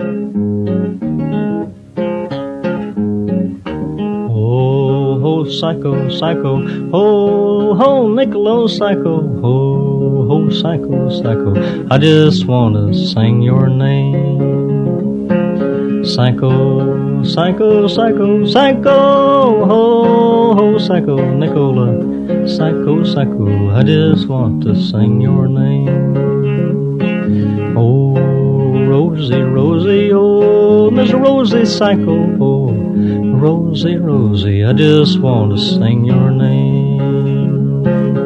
Oh, psycho, psycho, oh, Niccolo, psycho, oh, psycho, psycho, I just wanna sing your name. Psycho, psycho, psycho, psycho, oh, psycho, Nicola, psycho, psycho, I just want to sing your name. Oh, Rosie, Rosie, oh, Miss Rosie, psycho, oh, Rosie, Rosie, I just want to sing your name.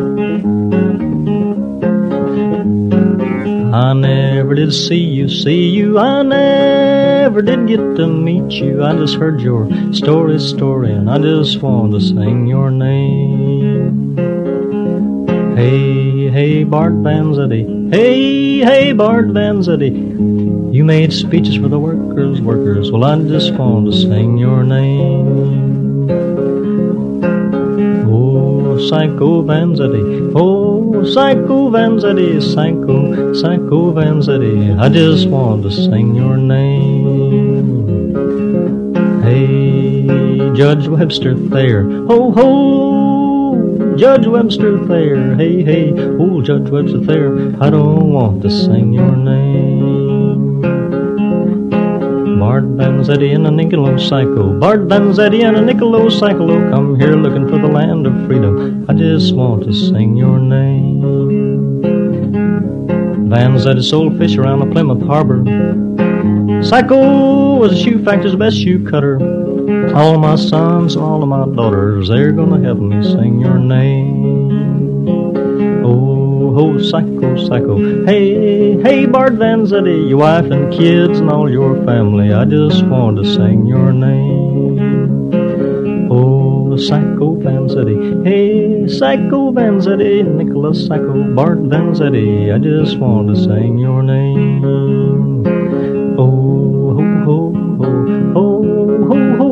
I never did see you, I never did get to meet you. I just heard your story, and I just want to sing your name. Hey, hey, Bart Vanzetti, hey, Bart Vanzetti, you made speeches for the workers, well, I just want to sing your name. Oh, Psycho Vanzetti, oh, Psycho Vanzetti, Psycho Vanzetti, I just want to sing your name. Hey, Judge Webster Thayer, ho, Judge Webster Thayer, hey, oh, Judge Webster Thayer, I don't want to sing your name. Bart Vanzetti and a Niccolo Psycho, Bart Vanzetti and a Niccolo Psycho, come here looking for the land of freedom, I just want to sing your name. Vanzetti sold fish around the Plymouth Harbor, Psycho was a shoe factor's best shoe cutter. All of my sons, all of my daughters, they're gonna help me sing your name. Oh, Psycho, Psycho, hey, Bart Vanzetti, your wife and kids and all your family, I just want to sing your name. Oh, Psycho Vanzetti, hey, Psycho Vanzetti, Nicholas Psycho, Bart Vanzetti, I just want to sing your name. Oh, ho, ho, ho,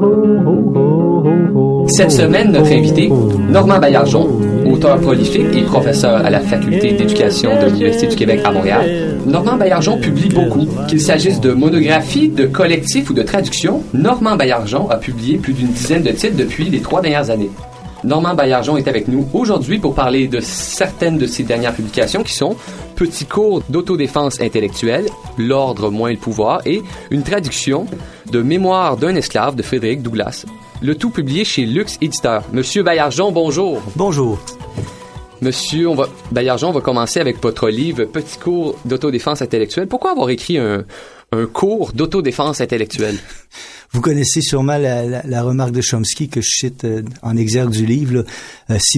Cette semaine, notre invité, Normand Baillargeon, auteur prolifique et professeur à la Faculté d'éducation de l'Université du Québec à Montréal. Normand Baillargeon publie beaucoup. Qu'il s'agisse de monographies, de collectifs ou de traductions, Normand Baillargeon a publié plus d'une dizaine de titres depuis les 3 dernières années. Normand Baillargeon est avec nous aujourd'hui pour parler de certaines de ses dernières publications qui sont Petit cours d'autodéfense intellectuelle, L'ordre moins le pouvoir et une traduction de Mémoire d'un esclave de Frédéric Douglas. Le tout publié chez Lux Éditeur. Monsieur Baillargeon, bonjour. Bonjour. Monsieur Baillargeon, on va commencer avec votre livre Petit cours d'autodéfense intellectuelle. Pourquoi avoir écrit un cours d'autodéfense intellectuelle? Vous connaissez sûrement la remarque de Chomsky que je cite en exergue du livre. Là. Si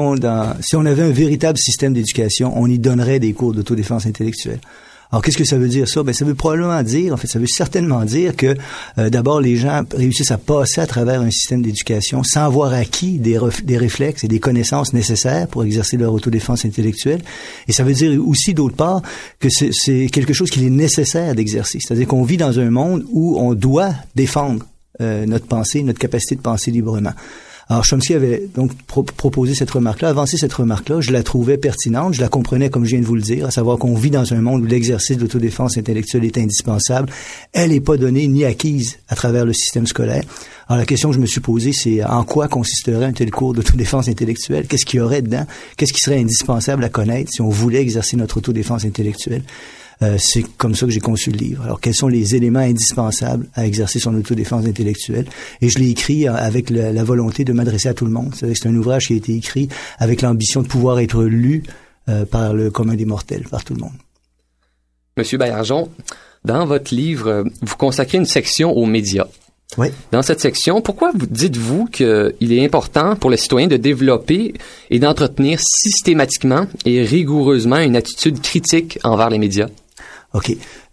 on avait un véritable système d'éducation, on y donnerait des cours d'autodéfense intellectuelle. Alors, qu'est-ce que ça veut dire ça? Ben, ça veut probablement dire, ça veut certainement dire que d'abord les gens réussissent à passer à travers un système d'éducation sans avoir acquis des réflexes et des connaissances nécessaires pour exercer leur autodéfense intellectuelle. Et ça veut dire aussi, d'autre part, que c'est quelque chose qu'il est nécessaire d'exercer. C'est-à-dire qu'on vit dans un monde où on doit défendre notre pensée, notre capacité de penser librement. Alors, Chomsky avait donc proposé cette remarque-là, avancé cette remarque-là. Je la trouvais pertinente, je la comprenais comme je viens de vous le dire, à savoir qu'on vit dans un monde où l'exercice d'autodéfense intellectuelle est indispensable. Elle n'est pas donnée ni acquise à travers le système scolaire. Alors, la question que je me suis posée, c'est en quoi consisterait un tel cours d'autodéfense intellectuelle? Qu'est-ce qu'il y aurait dedans? Qu'est-ce qui serait indispensable à connaître si on voulait exercer notre autodéfense intellectuelle? C'est comme ça que j'ai conçu le livre. Alors, quels sont les éléments indispensables à exercer son autodéfense intellectuelle? Et je l'ai écrit avec la volonté de m'adresser à tout le monde. C'est un ouvrage qui a été écrit avec l'ambition de pouvoir être lu par le commun des mortels, par tout le monde. Monsieur Baillargeon, dans votre livre, vous consacrez une section aux médias. Oui. Dans cette section, pourquoi dites-vous qu'il est important pour le citoyen de développer et d'entretenir systématiquement et rigoureusement une attitude critique envers les médias? OK.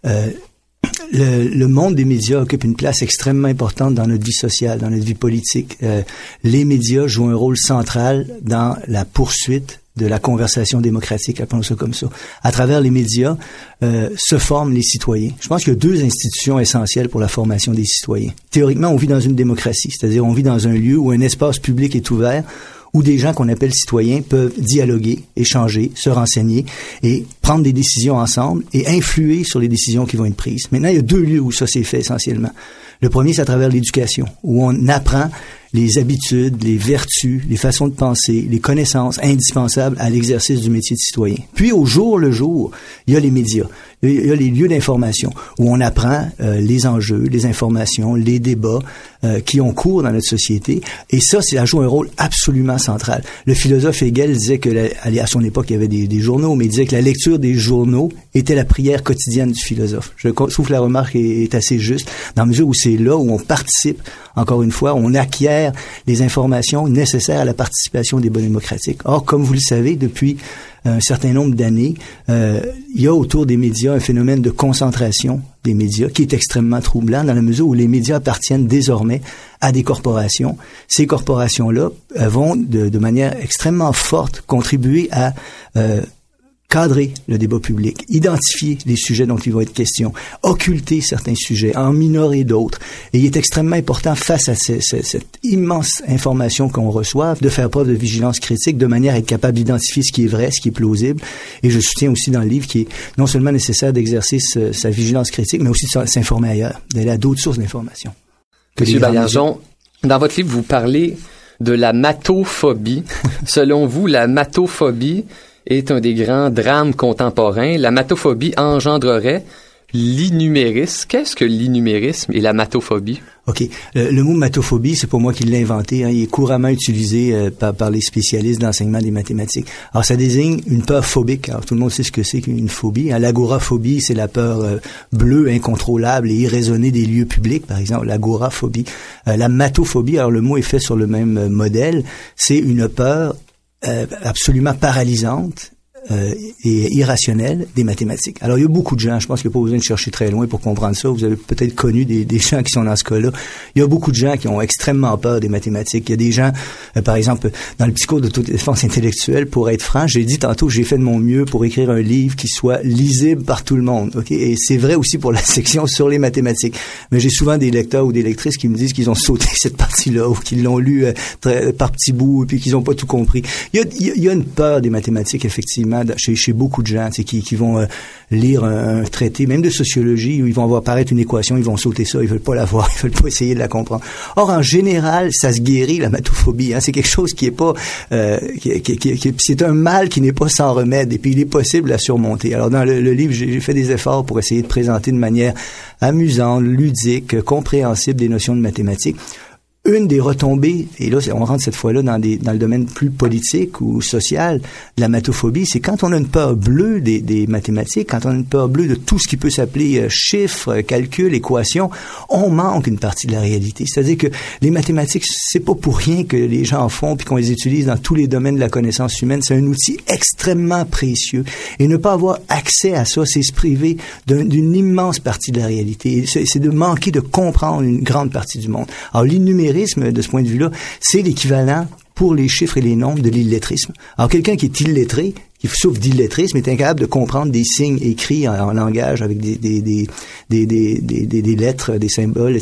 Le monde des médias occupe une place extrêmement importante dans notre vie sociale, dans notre vie politique. Les médias jouent un rôle central dans la poursuite de la conversation démocratique, appelons ça comme ça. À travers les médias se forment les citoyens. Je pense qu'il y a 2 institutions essentielles pour la formation des citoyens. Théoriquement, on vit dans une démocratie, c'est-à-dire on vit dans un lieu où un espace public est ouvert, où des gens qu'on appelle citoyens peuvent dialoguer, échanger, se renseigner et prendre des décisions ensemble et influer sur les décisions qui vont être prises. Maintenant, il y a 2 lieux où ça s'est fait essentiellement. Le premier, c'est à travers l'éducation, où on apprend les habitudes, les vertus, les façons de penser, les connaissances indispensables à l'exercice du métier de citoyen. Puis, au jour le jour, il y a les médias, il y a les lieux d'information où on apprend les enjeux, les informations, les débats qui ont cours dans notre société. Et ça joue un rôle absolument central. Le philosophe Hegel disait que, à son époque, il y avait des journaux, mais il disait que la lecture des journaux était la prière quotidienne du philosophe. Je trouve que la remarque est assez juste, dans la mesure où c'est là où on participe, encore une fois, on acquiert les informations nécessaires à la participation des débats démocratiques. Or, comme vous le savez, depuis un certain nombre d'années, il y a autour des médias un phénomène de concentration des médias qui est extrêmement troublant dans la mesure où les médias appartiennent désormais à des corporations. Ces corporations-là vont de manière extrêmement forte contribuer à cadrer le débat public, identifier les sujets dont il va être question, occulter certains sujets, en minorer d'autres. Et il est extrêmement important, face à cette immense information qu'on reçoit, de faire preuve de vigilance critique de manière à être capable d'identifier ce qui est vrai, ce qui est plausible. Et je soutiens aussi dans le livre qu'il est non seulement nécessaire d'exercer sa vigilance critique, mais aussi de s'informer ailleurs, d'aller à d'autres sources d'information. Monsieur Baillargeon, dans votre livre, vous parlez de la mathophobie. Selon vous, la mathophobie est un des grands drames contemporains. La mathophobie engendrerait l'innumérisme. Qu'est-ce que l'innumérisme et la mathophobie? OK. Le mot mathophobie, c'est pas moi qui l'ai inventé. Il est couramment utilisé par les spécialistes d'enseignement des mathématiques. Alors, ça désigne une peur phobique. Alors, tout le monde sait ce que c'est qu'une phobie. L'agoraphobie, c'est la peur bleue, incontrôlable et irraisonnée des lieux publics, par exemple. L'agoraphobie. La mathophobie, alors le mot est fait sur le même modèle. C'est une peur absolument paralysante et irrationnelle des mathématiques. Alors, il y a beaucoup de gens, je pense qu'il n'y a pas besoin de chercher très loin pour comprendre ça. Vous avez peut-être connu des gens qui sont dans ce cas-là. Il y a beaucoup de gens qui ont extrêmement peur des mathématiques. Il y a des gens, par exemple, dans le petit cours d'autodéfense intellectuelle, pour être franc, j'ai dit tantôt que j'ai fait de mon mieux pour écrire un livre qui soit lisible par tout le monde. OK? Et c'est vrai aussi pour la section sur les mathématiques. Mais j'ai souvent des lecteurs ou des lectrices qui me disent qu'ils ont sauté cette partie-là ou qu'ils l'ont lu par petits bouts et puis qu'ils n'ont pas tout compris. Il y a une peur des mathématiques, effectivement, chez beaucoup de gens qui vont lire un traité, même de sociologie, où ils vont voir apparaître une équation, ils vont sauter ça, ils veulent pas la voir, ils veulent pas essayer de la comprendre. Or, en général, ça se guérit, la mathophobie. C'est quelque chose qui est pas... c'est un mal qui n'est pas sans remède, et puis il est possible à surmonter. Alors, dans le livre, j'ai fait des efforts pour essayer de présenter de manière amusante, ludique, compréhensible des notions de mathématiques. Une des retombées, et là, on rentre cette fois-là dans le domaine plus politique ou social de la mathophobie, c'est quand on a une peur bleue des mathématiques, quand on a une peur bleue de tout ce qui peut s'appeler chiffres, calculs, équations, on manque une partie de la réalité. C'est-à-dire que les mathématiques, c'est pas pour rien que les gens en font puis qu'on les utilise dans tous les domaines de la connaissance humaine. C'est un outil extrêmement précieux. Et ne pas avoir accès à ça, c'est se priver d'une immense partie de la réalité. C'est de manquer de comprendre une grande partie du monde. Alors, l'innumérisme, de ce point de vue-là, c'est l'équivalent pour les chiffres et les nombres de l'illettrisme. Alors, quelqu'un qui est illettré, qui souffre d'illettrisme, est incapable de comprendre des signes écrits en langage avec des lettres, des symboles,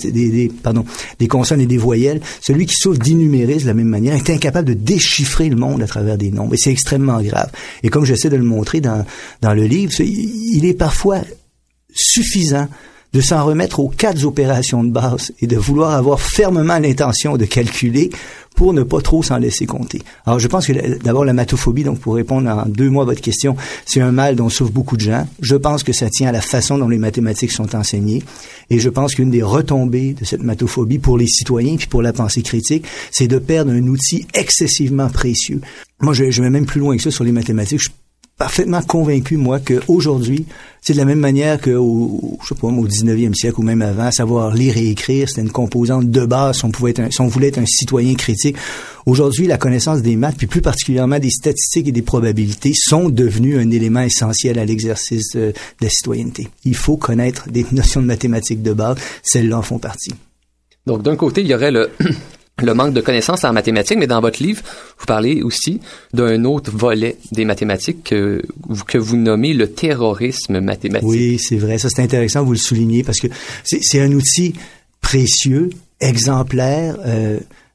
des consonnes et des voyelles. Celui qui souffre d'innumérisme de la même manière est incapable de déchiffrer le monde à travers des nombres. Et c'est extrêmement grave. Et comme j'essaie de le montrer dans le livre, il est parfois suffisant de s'en remettre aux 4 opérations de base et de vouloir avoir fermement l'intention de calculer pour ne pas trop s'en laisser compter. Alors, je pense que d'abord, la mathophobie, donc pour répondre en 2 mots à votre question, c'est un mal dont souffrent beaucoup de gens. Je pense que ça tient à la façon dont les mathématiques sont enseignées. Et je pense qu'une des retombées de cette mathophobie pour les citoyens puis pour la pensée critique, c'est de perdre un outil excessivement précieux. Moi, je vais même plus loin que ça sur les mathématiques. Je suis parfaitement convaincu, moi, qu'aujourd'hui, c'est de la même manière au 19e siècle ou même avant, savoir lire et écrire, c'était une composante de base si on voulait être un citoyen critique. Aujourd'hui, la connaissance des maths, puis plus particulièrement des statistiques et des probabilités, sont devenus un élément essentiel à l'exercice de la citoyenneté. Il faut connaître des notions de mathématiques de base, celles-là en font partie. Donc, d'un côté, il y aurait le manque de connaissances en mathématiques, mais dans votre livre, vous parlez aussi d'un autre volet des mathématiques que vous nommez le terrorisme mathématique. Oui, c'est vrai. Ça, c'est intéressant, vous le soulignez, parce que c'est un outil précieux, exemplaire,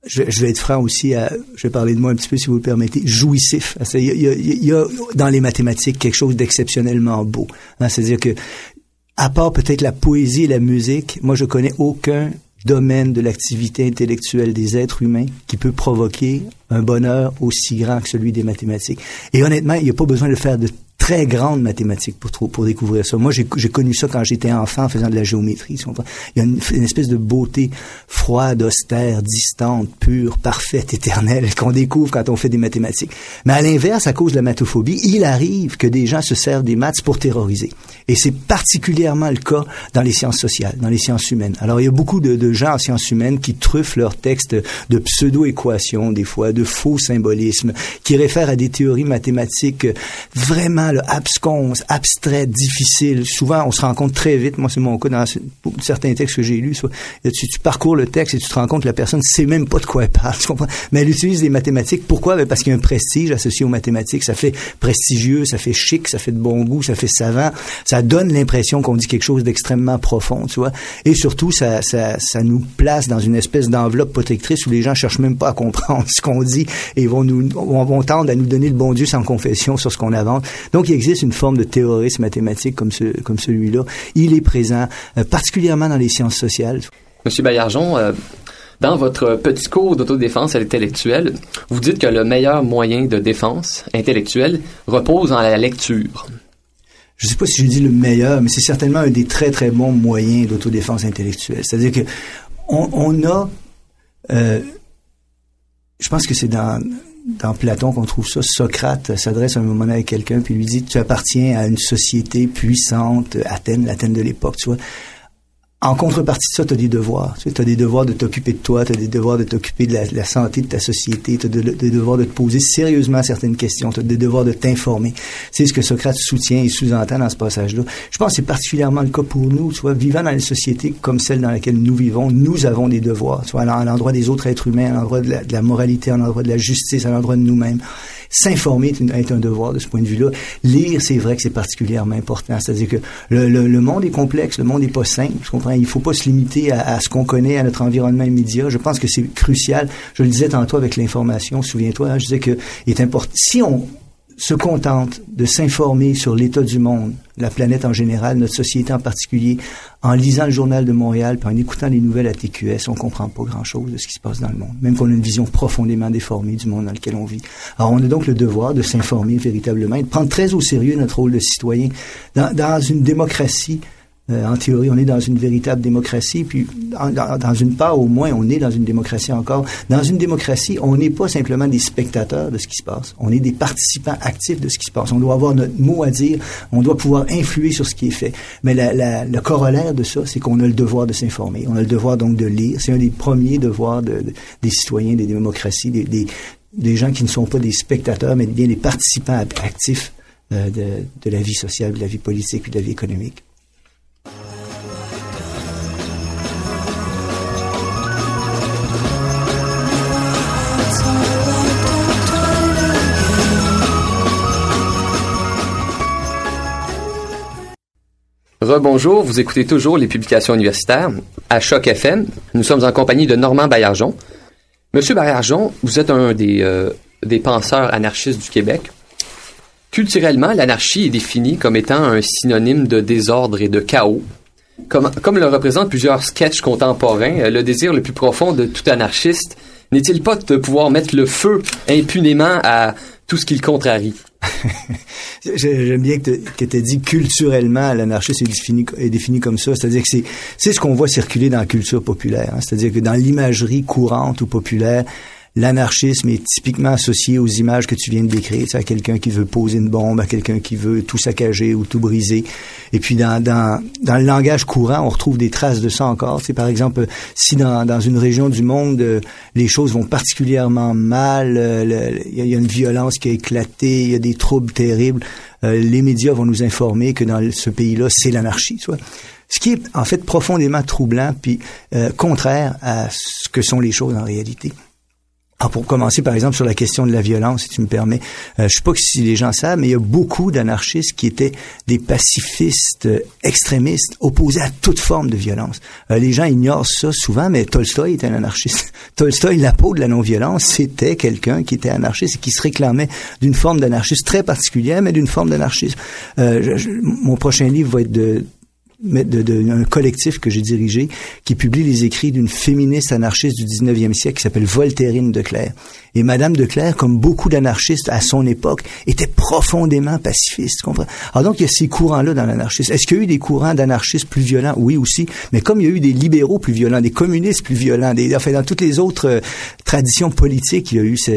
je vais être franc aussi, je vais parler de moi un petit peu si vous le permettez, jouissif. Il y a dans les mathématiques quelque chose d'exceptionnellement beau. Hein, c'est-à-dire que, à part peut-être la poésie et la musique, moi je connais aucun domaine de l'activité intellectuelle des êtres humains qui peut provoquer un bonheur aussi grand que celui des mathématiques. Et honnêtement, il n'y a pas besoin de faire de très grandes mathématiques pour découvrir ça. Moi, j'ai connu ça quand j'étais enfant en faisant de la géométrie. Il y a une espèce de beauté froide, austère, distante, pure, parfaite, éternelle qu'on découvre quand on fait des mathématiques. Mais à l'inverse, à cause de la mathophobie, il arrive que des gens se servent des maths pour terroriser. Et c'est particulièrement le cas dans les sciences sociales, dans les sciences humaines. Alors, il y a beaucoup de gens en sciences humaines qui truffent leurs textes de pseudo-équations, des fois, de faux symbolismes, qui réfèrent à des théories mathématiques vraiment absconses, abstraites, difficiles. Souvent, on se rend compte très vite, moi c'est mon cas dans certains textes que j'ai lus, tu parcours le texte et tu te rends compte que la personne ne sait même pas de quoi elle parle, tu comprends? Mais elle utilise des mathématiques. Pourquoi? Ben parce qu'il y a un prestige associé aux mathématiques. Ça fait prestigieux, ça fait chic, ça fait de bon goût, ça fait savant. Ça donne l'impression qu'on dit quelque chose d'extrêmement profond, tu vois. Et surtout, ça nous place dans une espèce d'enveloppe protectrice où les gens cherchent même pas à comprendre ce qu'on dit et vont tendre à nous donner le bon Dieu sans confession sur ce qu'on invente. Donc, il existe une forme de terrorisme mathématique comme celui-là. Il est présent, particulièrement dans les sciences sociales. Monsieur Baillargeon, dans votre petit cours d'autodéfense intellectuelle, vous dites que le meilleur moyen de défense intellectuelle repose en la lecture. Je ne sais pas si je dis le meilleur, mais c'est certainement un des très, très bons moyens d'autodéfense intellectuelle. C'est-à-dire que on a... je pense que c'est dans Platon qu'on trouve ça. Socrate s'adresse à un moment donné à quelqu'un puis lui dit: tu appartiens à une société puissante, Athènes, l'Athènes de l'époque, tu vois. En contrepartie de ça, tu as des devoirs. Tu as des devoirs de t'occuper de toi, tu as des devoirs de t'occuper de la santé de ta société, tu as des devoirs de te poser sérieusement certaines questions, tu as des devoirs de t'informer. C'est ce que Socrate soutient et sous-entend dans ce passage-là. Je pense que c'est particulièrement le cas pour nous. Tu vois, vivant dans une société comme celle dans laquelle nous vivons, nous avons des devoirs. Tu vois, à l'endroit des autres êtres humains, à l'endroit de la moralité, à l'endroit de la justice, à l'endroit de nous-mêmes. S'informer est un devoir de ce point de vue-là. Lire, c'est vrai que c'est particulièrement important. C'est-à-dire que le monde est complexe, le monde n'est pas simple. Tu comprends? Il faut pas se limiter à ce qu'on connaît, à notre environnement immédiat. Je pense que c'est crucial. Je le disais tantôt avec l'information, souviens-toi, hein, je disais que il est important. Si on se contente de s'informer sur l'état du monde, la planète en général, notre société en particulier, en lisant le Journal de Montréal puis en écoutant les nouvelles à TQS, on comprend pas grand-chose de ce qui se passe dans le monde, même qu'on a une vision profondément déformée du monde dans lequel on vit. Alors, on a donc le devoir de s'informer véritablement et de prendre très au sérieux notre rôle de citoyen. Dans une démocratie, en théorie, on est dans une véritable démocratie, puis dans une part, au moins, on est dans une démocratie encore. Dans une démocratie, on n'est pas simplement des spectateurs de ce qui se passe. On est des participants actifs de ce qui se passe. On doit avoir notre mot à dire, on doit pouvoir influer sur ce qui est fait. Mais le corollaire de ça, c'est qu'on a le devoir de s'informer. On a le devoir donc de lire. C'est un des premiers devoirs des citoyens, des démocraties, des gens qui ne sont pas des spectateurs, mais bien des participants actifs de la vie sociale, de la vie politique, de la vie économique. Rebonjour, vous écoutez toujours les publications universitaires à Choc FM. Nous sommes en compagnie de Normand Baillargeon. Monsieur Baillargeon, vous êtes un des penseurs anarchistes du Québec. Culturellement, l'anarchie est définie comme étant un synonyme de désordre et de chaos. Comme le représentent plusieurs sketchs contemporains, le désir le plus profond de tout anarchiste n'est-il pas de pouvoir mettre le feu impunément à tout ce qui le contrarie? J'aime bien que tu aies dit culturellement, l'anarchisme est défini comme ça. C'est-à-dire que c'est ce qu'on voit circuler dans la culture populaire. Hein. C'est-à-dire que dans l'imagerie courante ou populaire, l'anarchisme est typiquement associé aux images que tu viens de décrire, à quelqu'un qui veut poser une bombe, à quelqu'un qui veut tout saccager ou tout briser. Et puis dans le langage courant, on retrouve des traces de ça encore. Par exemple, si dans une région du monde, les choses vont particulièrement mal, il y a une violence qui a éclaté, il y a des troubles terribles, les médias vont nous informer que dans ce pays-là, c'est l'anarchie. Tu vois. Ce qui est en fait profondément troublant puis contraire à ce que sont les choses en réalité. Alors pour commencer, par exemple, sur la question de la violence, si tu me permets, je sais pas si les gens savent, mais il y a beaucoup d'anarchistes qui étaient des pacifistes extrémistes, opposés à toute forme de violence. Les gens ignorent ça souvent, mais Tolstoï était un anarchiste. Tolstoï, l'apôtre de la non-violence, c'était quelqu'un qui était anarchiste et qui se réclamait d'une forme d'anarchisme très particulière, mais d'une forme d'anarchisme. Mon prochain livre va être un collectif que j'ai dirigé qui publie les écrits d'une féministe anarchiste du 19e siècle qui s'appelle Voltairine de Cleyre. Et Madame de Cleyre, comme beaucoup d'anarchistes à son époque, était profondément pacifiste. Comprends? Alors donc, il y a ces courants-là dans l'anarchisme. Est-ce qu'il y a eu des courants d'anarchistes plus violents? Oui, aussi. Mais comme il y a eu des libéraux plus violents, des communistes plus violents, dans toutes les autres traditions politiques, il y a eu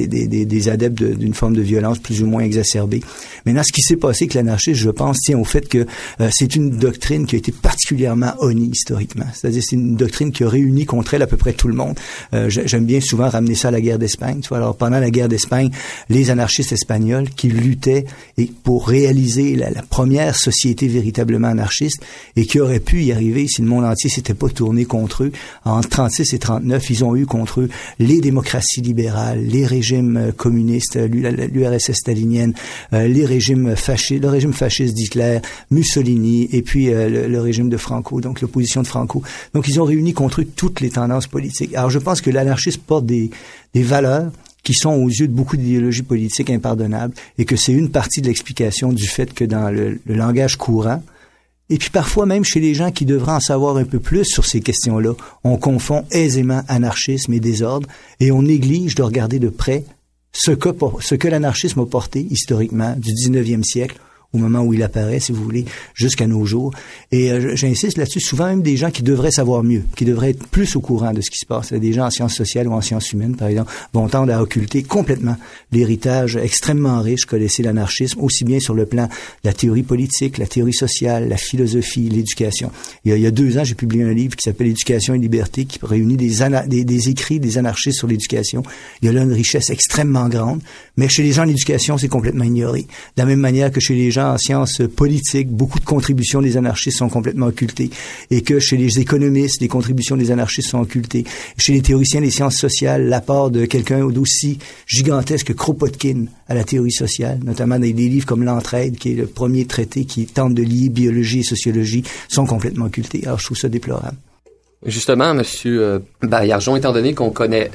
des adeptes d'une forme de violence plus ou moins exacerbée. Maintenant, ce qui s'est passé avec l'anarchisme, je pense, tient au fait que c'est une doctrine qui a été particulièrement honnie historiquement. C'est-à-dire, c'est une doctrine qui a réuni contre elle à peu près tout le monde. J'aime bien souvent ramener ça à la guerre d'Espagne. Tu vois, alors pendant la guerre d'Espagne, les anarchistes espagnols qui luttaient pour réaliser la première société véritablement anarchiste et qui auraient pu y arriver si le monde entier s'était pas tourné contre eux. Entre 36 et 39, ils ont eu contre eux les démocraties libérales, les régimes communistes, l'URSS stalinienne, les régimes fascistes, le régime fasciste d'Hitler, Mussolini et puis le régime de Franco, donc l'opposition de Franco. Donc ils ont réuni contre eux toutes les tendances politiques. Alors je pense que l'anarchisme porte des valeurs qui sont aux yeux de beaucoup d'idéologies politiques impardonnables et que c'est une partie de l'explication du fait que dans le langage courant, et puis parfois même chez les gens qui devraient en savoir un peu plus sur ces questions-là, on confond aisément anarchisme et désordre et on néglige de regarder de près ce que l'anarchisme a porté historiquement du 19e siècle au moment où il apparaît, si vous voulez, jusqu'à nos jours. Et j'insiste là-dessus, souvent même des gens qui devraient savoir mieux, qui devraient être plus au courant de ce qui se passe. Des gens en sciences sociales ou en sciences humaines, par exemple, vont tendre à occulter complètement l'héritage extrêmement riche qu'a laissé l'anarchisme, aussi bien sur le plan de la théorie politique, la théorie sociale, la philosophie, l'éducation. Il y a 2 ans, j'ai publié un livre qui s'appelle Éducation et liberté, qui réunit des écrits des anarchistes sur l'éducation. Il y a là une richesse extrêmement grande, mais chez les gens, l'éducation, c'est complètement ignoré. De la même manière que chez les gens en sciences politiques, beaucoup de contributions des anarchistes sont complètement occultées et que chez les économistes, les contributions des anarchistes sont occultées. Chez les théoriciens des sciences sociales, l'apport de quelqu'un d'aussi gigantesque que Kropotkin à la théorie sociale, notamment dans des livres comme L'Entraide, qui est le premier traité qui tente de lier biologie et sociologie, sont complètement occultés. Alors je trouve ça déplorable. Justement, Monsieur Baillargeon, étant donné qu'on connaît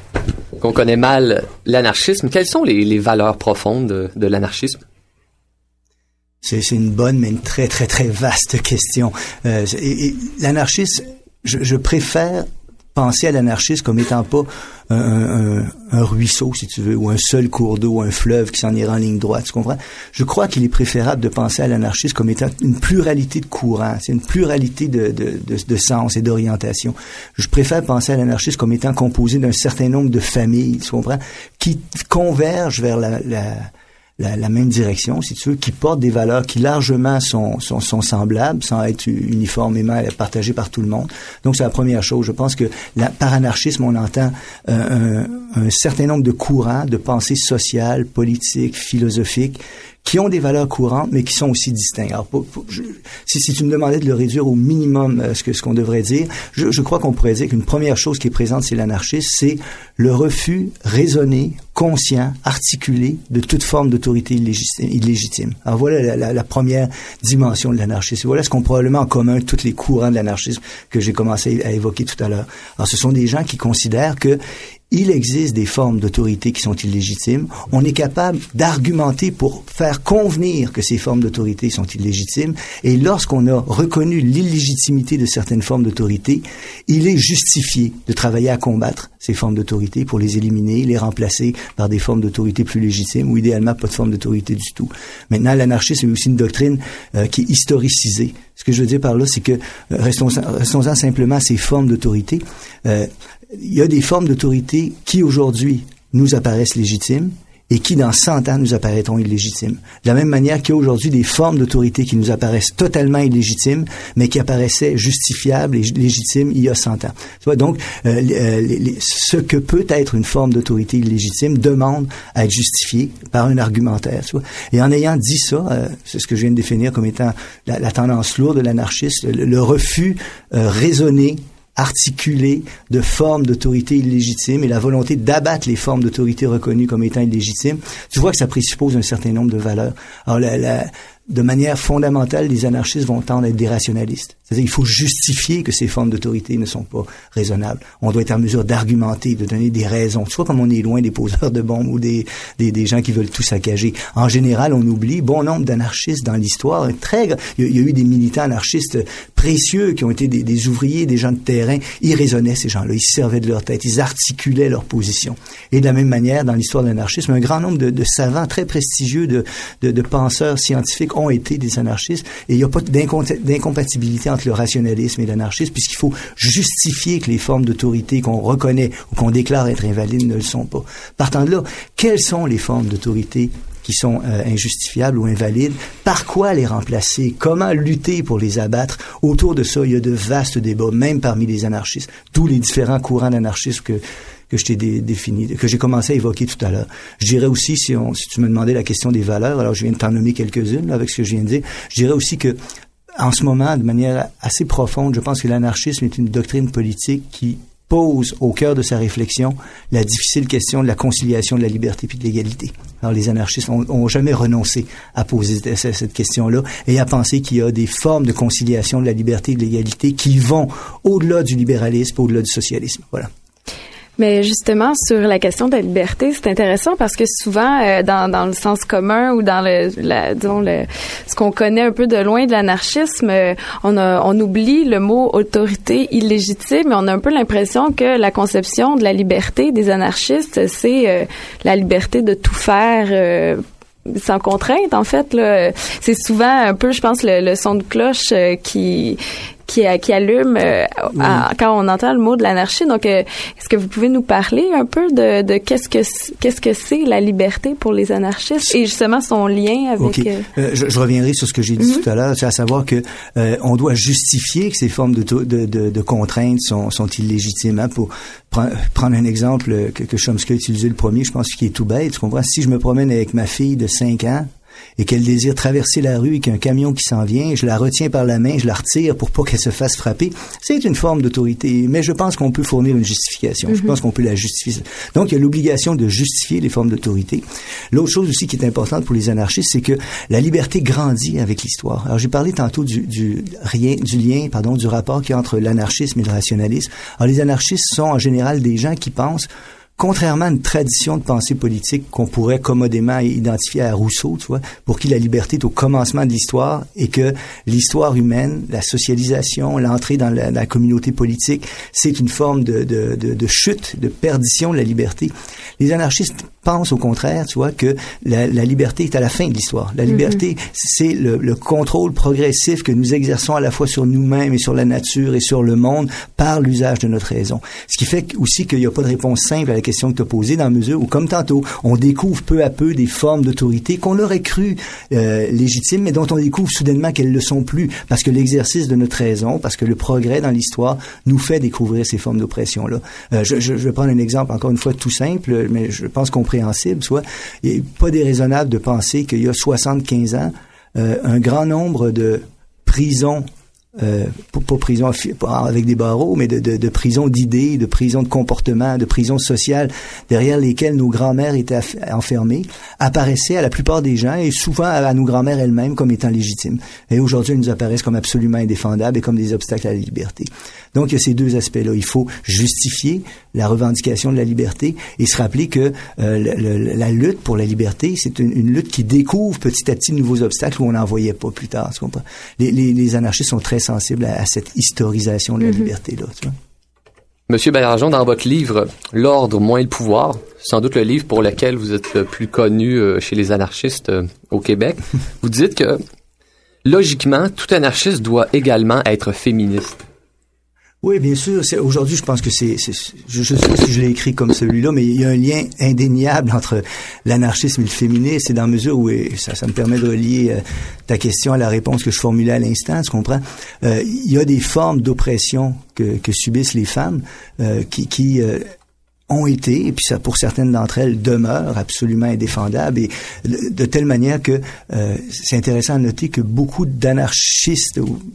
mal l'anarchisme, quelles sont les valeurs profondes de l'anarchisme? C'est une bonne, mais une très, très, très vaste question. Et l'anarchisme, je préfère penser à l'anarchisme comme étant pas un ruisseau, si tu veux, ou un seul cours d'eau, ou un fleuve qui s'en ira en ligne droite, tu comprends? Je crois qu'il est préférable de penser à l'anarchisme comme étant une pluralité de courants, c'est une pluralité de sens et d'orientation. Je préfère penser à l'anarchisme comme étant composé d'un certain nombre de familles, tu comprends, qui convergent vers la même direction, si tu veux, qui portent des valeurs qui largement sont semblables, sans être uniformément partagées par tout le monde. Donc, c'est la première chose. Je pense que par anarchisme, on entend un certain nombre de courants de pensée sociale, politique, philosophique, qui ont des valeurs courantes, mais qui sont aussi distincts. Alors, si tu me demandais de le réduire au minimum, ce qu'on devrait dire, je crois qu'on pourrait dire qu'une première chose qui est présente chez l'anarchisme, c'est le refus raisonné, conscient, articulé de toute forme d'autorité illégitime. Alors voilà la première dimension de l'anarchisme. Voilà ce qu'ont probablement en commun tous les courants de l'anarchisme que j'ai commencé à évoquer tout à l'heure. Alors ce sont des gens qui considèrent que il existe des formes d'autorité qui sont illégitimes. On est capable d'argumenter pour faire convenir que ces formes d'autorité sont illégitimes. Et lorsqu'on a reconnu l'illégitimité de certaines formes d'autorité, il est justifié de travailler à combattre ces formes d'autorité pour les éliminer, les remplacer par des formes d'autorité plus légitimes ou idéalement pas de forme d'autorité du tout. Maintenant, l'anarchisme est aussi une doctrine qui est historicisée. Ce que je veux dire par là, c'est que restons-en simplement à ces formes d'autorité. Il y a des formes d'autorité qui aujourd'hui nous apparaissent légitimes et qui dans 100 ans nous apparaîtront illégitimes. De la même manière qu'il y a aujourd'hui des formes d'autorité qui nous apparaissent totalement illégitimes, mais qui apparaissaient justifiables et légitimes il y a 100 ans. Tu vois, donc, ce que peut être une forme d'autorité illégitime demande à être justifié par un argumentaire. Tu vois. Et en ayant dit ça, c'est ce que je viens de définir comme étant la tendance lourde de l'anarchisme, le refus raisonné, articulée de formes d'autorité illégitimes et la volonté d'abattre les formes d'autorité reconnues comme étant illégitimes, tu vois que ça présuppose un certain nombre de valeurs. Alors, de manière fondamentale, les anarchistes vont tendre à être des rationalistes. C'est-à-dire qu'il faut justifier que ces formes d'autorité ne sont pas raisonnables. On doit être en mesure d'argumenter, de donner des raisons. Tu vois, comme on est loin des poseurs de bombes ou des gens qui veulent tout saccager. En général, on oublie bon nombre d'anarchistes dans l'histoire. Il y a eu des militants anarchistes précieux qui ont été des ouvriers, des gens de terrain. Ils raisonnaient, ces gens-là. Ils se servaient de leur tête. Ils articulaient leur position. Et de la même manière, dans l'histoire de l'anarchisme, un grand nombre de savants très prestigieux, de penseurs scientifiques ont été des anarchistes. Et il n'y a pas d'incompatibilité entre le rationalisme et l'anarchisme, puisqu'il faut justifier que les formes d'autorité qu'on reconnaît ou qu'on déclare être invalides ne le sont pas. Partant de là, quelles sont les formes d'autorité qui sont injustifiables ou invalides? Par quoi les remplacer? Comment lutter pour les abattre? Autour de ça, il y a de vastes débats, même parmi les anarchistes. Tous les différents courants d'anarchisme que je t'ai défini, que j'ai commencé à évoquer tout à l'heure. Je dirais aussi, si tu me demandais la question des valeurs, alors je viens de t'en nommer quelques-unes là, avec ce que je viens de dire, je dirais aussi que en ce moment, de manière assez profonde, je pense que l'anarchisme est une doctrine politique qui pose au cœur de sa réflexion la difficile question de la conciliation de la liberté puis de l'égalité. Alors, les anarchistes ont jamais renoncé à poser cette question-là et à penser qu'il y a des formes de conciliation de la liberté et de l'égalité qui vont au-delà du libéralisme, au-delà du socialisme. Voilà. Mais justement, sur la question de la liberté, c'est intéressant parce que souvent, dans le sens commun ou dans ce qu'on connaît un peu de loin de l'anarchisme, on oublie le mot autorité illégitime, mais on a un peu l'impression que la conception de la liberté des anarchistes, c'est la liberté de tout faire sans contrainte, en fait. Là. C'est souvent un peu, je pense, le son de cloche qui allume quand on entend le mot de l'anarchie. Donc, est-ce que vous pouvez nous parler un peu de qu'est-ce que c'est la liberté pour les anarchistes et justement son lien avec... Okay. Je reviendrai sur ce que j'ai dit tout à l'heure, c'est à savoir que on doit justifier que ces formes de contraintes sont illégitimes. Hein, pour prendre un exemple que Chomsky a utilisé le premier, je pense qu'il est tout bête. Tu comprends? Si je me promène avec ma fille de 5 ans, et qu'elle désire traverser la rue et qu'il y a un camion qui s'en vient, je la retiens par la main, je la retire pour pas qu'elle se fasse frapper. C'est une forme d'autorité, mais je pense qu'on peut fournir une justification. Je pense qu'on peut la justifier. Donc, il y a l'obligation de justifier les formes d'autorité. L'autre chose aussi qui est importante pour les anarchistes, c'est que la liberté grandit avec l'histoire. Alors, j'ai parlé tantôt du rapport qu'il y a entre l'anarchisme et le rationalisme. Alors, les anarchistes sont en général des gens qui pensent, contrairement à une tradition de pensée politique qu'on pourrait commodément identifier à Rousseau, tu vois, pour qui la liberté est au commencement de l'histoire et que l'histoire humaine, la socialisation, l'entrée dans la communauté politique, c'est une forme de chute, de perdition de la liberté. Les anarchistes pensent au contraire, tu vois, que la liberté est à la fin de l'histoire. La liberté, c'est le contrôle progressif que nous exerçons à la fois sur nous-mêmes et sur la nature et sur le monde par l'usage de notre raison. Ce qui fait aussi qu'il n'y a pas de réponse simple à la question que tu as posée, dans la mesure où, comme tantôt, on découvre peu à peu des formes d'autorité qu'on aurait cru légitimes, mais dont on découvre soudainement qu'elles ne le sont plus, parce que l'exercice de notre raison, parce que le progrès dans l'histoire nous fait découvrir ces formes d'oppression-là. Je vais prendre un exemple, encore une fois, tout simple, mais je pense compréhensible, soit. Il n'est pas déraisonnable de penser qu'il y a 75 ans, un grand nombre de prisons, pas prison avec des barreaux, mais de prisons d'idées, de prisons de comportement, de prisons sociales, derrière lesquelles nos grands-mères étaient enfermées, apparaissaient à la plupart des gens, et souvent à nos grands-mères elles-mêmes, comme étant légitimes. Et aujourd'hui, elles nous apparaissent comme absolument indéfendables et comme des obstacles à la liberté. Donc, il y a ces deux aspects-là. Il faut justifier la revendication de la liberté et se rappeler que la lutte pour la liberté, c'est une lutte qui découvre petit à petit de nouveaux obstacles où on n'en voyait pas plus tard. Tu comprends? Les anarchistes sont très sensibles à cette historisation de la liberté-là. Tu vois? Monsieur Baillargeon, dans votre livre « L'ordre moins le pouvoir », sans doute le livre pour lequel vous êtes le plus connu chez les anarchistes au Québec, vous dites que, logiquement, tout anarchiste doit également être féministe. Oui, bien sûr. Aujourd'hui, je pense que je sais pas si je l'ai écrit comme celui-là, mais il y a un lien indéniable entre l'anarchisme et le féminisme. C'est dans la mesure où, ça me permet de relier ta question à la réponse que je formulais à l'instant, tu comprends? Il y a des formes d'oppression que subissent les femmes, qui ont été, et puis ça, pour certaines d'entre elles, demeurent absolument indéfendables, et de telle manière que c'est intéressant à noter que beaucoup d'anarchistes